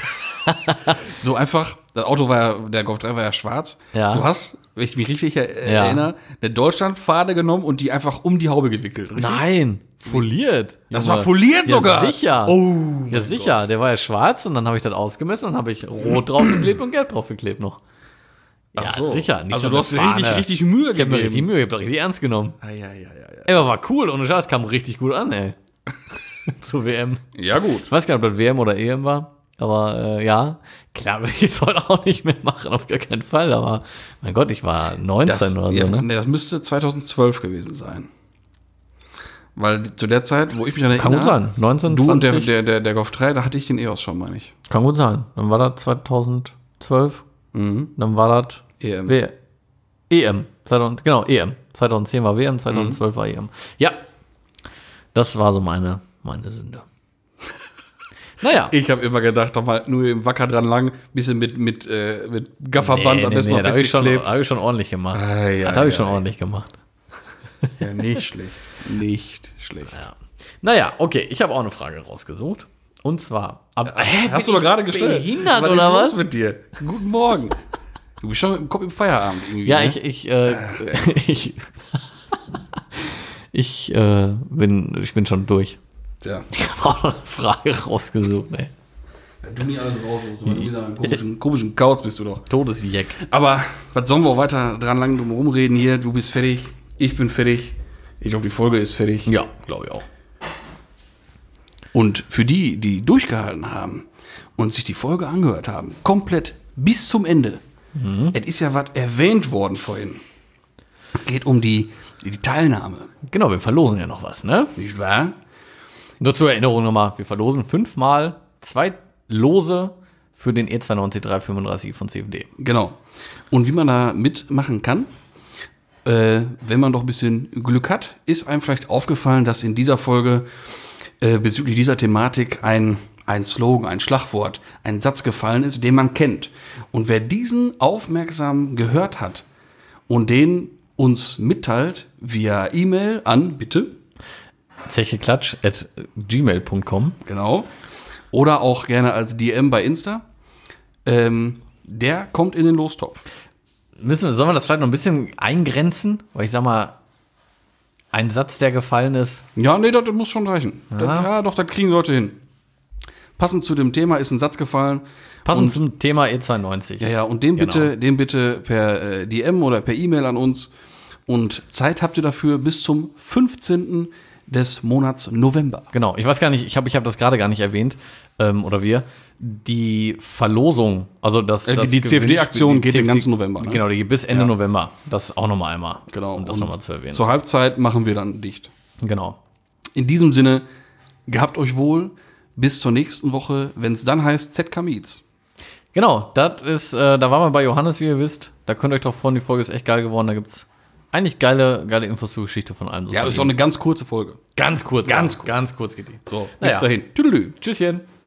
so einfach, das Auto war ja, der Golf drei war ja schwarz. Ja. Du hast, wenn ich mich richtig er Ja. erinnere, eine Deutschlandfahne genommen und die einfach um die Haube gewickelt. Richtig? Nein, foliert. Das Junge. war foliert Ja, sogar. sicher. Oh, Ja, sicher. Der war ja schwarz und dann habe ich das ausgemessen und dann habe ich rot draufgeklebt und gelb draufgeklebt noch. Ja, Ach so. sicher. Nicht Also so du eine hast dir richtig, Fahne. richtig Mühe Ich habe mir richtig gegeben. Mühe, ich habe das richtig ernst genommen. Ah, ja, ja, ja, ja. Ey, aber war cool. Ohne Scheiß, kam richtig gut an, ey. Zur W M. Ja, gut. Ich weiß gar nicht, ob das W M oder E M war. Aber äh, ja, klar würde ich jetzt heute auch nicht mehr machen, auf gar keinen Fall. Aber mein Gott, ich war neunzehn Das, oder so, ja, ne? nee, das müsste zweitausendzwölf gewesen sein. Weil zu der Zeit, wo ich mich an Kann gut sein. neunzehn, Du und der, zwanzig. der, der, der Golf drei, da hatte ich den E O S schon, meine ich. Kann gut sein. Dann war das zweitausendzwölf. Mhm. Dann war das E M. W E M. zweitausend, genau, E M. zweitausendzehn war W M, zweitausendzwölf war E M. Ja, das war so meine, meine Sünde. Naja. Ich habe immer gedacht, doch mal nur im Wacker dran lang, bisschen mit, mit, äh, mit Gafferband am besten noch da habe ich, schon- festgeklebt. hab ich schon ordentlich gemacht. Ah, ja, das habe ich ja, schon ja. ordentlich gemacht. Ja, nicht schlecht. Nicht schlecht. Ja. Naja, okay, ich habe auch eine Frage rausgesucht. Und zwar, ab, hä, Hast bin du doch ich gerade gestellt. behindert was oder ist was? los mit dir? Guten Morgen. Du bist schon mit dem Kopf im Feierabend irgendwie. Ja, ne? ich, ich, äh, ich, ich äh, bin, ich bin schon durch. Tja, Ich habe auch noch eine Frage rausgesucht, ey. du nie alles raus, weil du wieder einen komischen, komischen Kauz bist du doch. Todesjeck. Aber was sollen wir auch weiter dran lang drum rumreden hier? Du bist fertig, ich bin fertig. Ich glaube, die Folge ist fertig. Ja, glaube ich auch. Und für die, die durchgehalten haben und sich die Folge angehört haben, komplett bis zum Ende, Mhm. es ist ja was erwähnt worden vorhin. Geht um die, die Teilnahme. Genau, wir verlosen ja noch was, ne? Nicht wahr? Nur zur Erinnerung nochmal, wir verlosen fünfmal zwei Lose für den E zweiundneunzig dreihundertfünfunddreißig von C F D. Genau. Und wie man da mitmachen kann, äh, wenn man doch ein bisschen Glück hat, ist einem vielleicht aufgefallen, dass in dieser Folge äh, bezüglich dieser Thematik ein, ein Slogan, ein Schlagwort, ein Satz gefallen ist, den man kennt. Und wer diesen aufmerksam gehört hat und den uns mitteilt via E-Mail an, bitte, zecheklatsch at gmail punkt com. Genau. Oder auch gerne als D M bei Insta. Ähm, der kommt in den Lostopf. Müssen wir, sollen wir das vielleicht noch ein bisschen eingrenzen? Weil ich sag mal, ein Satz, der gefallen ist. Ja, nee, das muss schon reichen. Ja, das, ja doch, das kriegen Leute hin. Passend zu dem Thema ist ein Satz gefallen. Passend und, zum Thema E zweiundneunzig. Ja, ja, und den Genau. bitte, den bitte per äh, D M oder per E-Mail an uns. Und Zeit habt ihr dafür bis zum fünfzehnten des Monats November. Genau, ich weiß gar nicht, ich habe ich hab das gerade gar nicht erwähnt, ähm, oder wir. Die Verlosung, also das, Äh, das die C F D-Aktion geht C F D, den ganzen November. Ne? Genau, die geht bis Ende Ja. November. Das auch nochmal einmal. Genau. Um das Und nochmal zu erwähnen. Zur Halbzeit machen wir dann dicht. Genau. In diesem Sinne, gehabt euch wohl. Bis zur nächsten Woche, wenn es dann heißt Z K Meets. Genau, das ist, äh, da waren wir bei Johannes, wie ihr wisst. Da könnt ihr euch drauf freuen, die Folge ist echt geil geworden. Da gibt's eigentlich geile, geile Infos zur Geschichte von allem. So Ja, von ist ihm. auch eine ganz kurze Folge. ganz kurz. Ganz ja. Ganz kurz geht die. So, Naja. bis dahin. Tüdelü. Tschüsschen.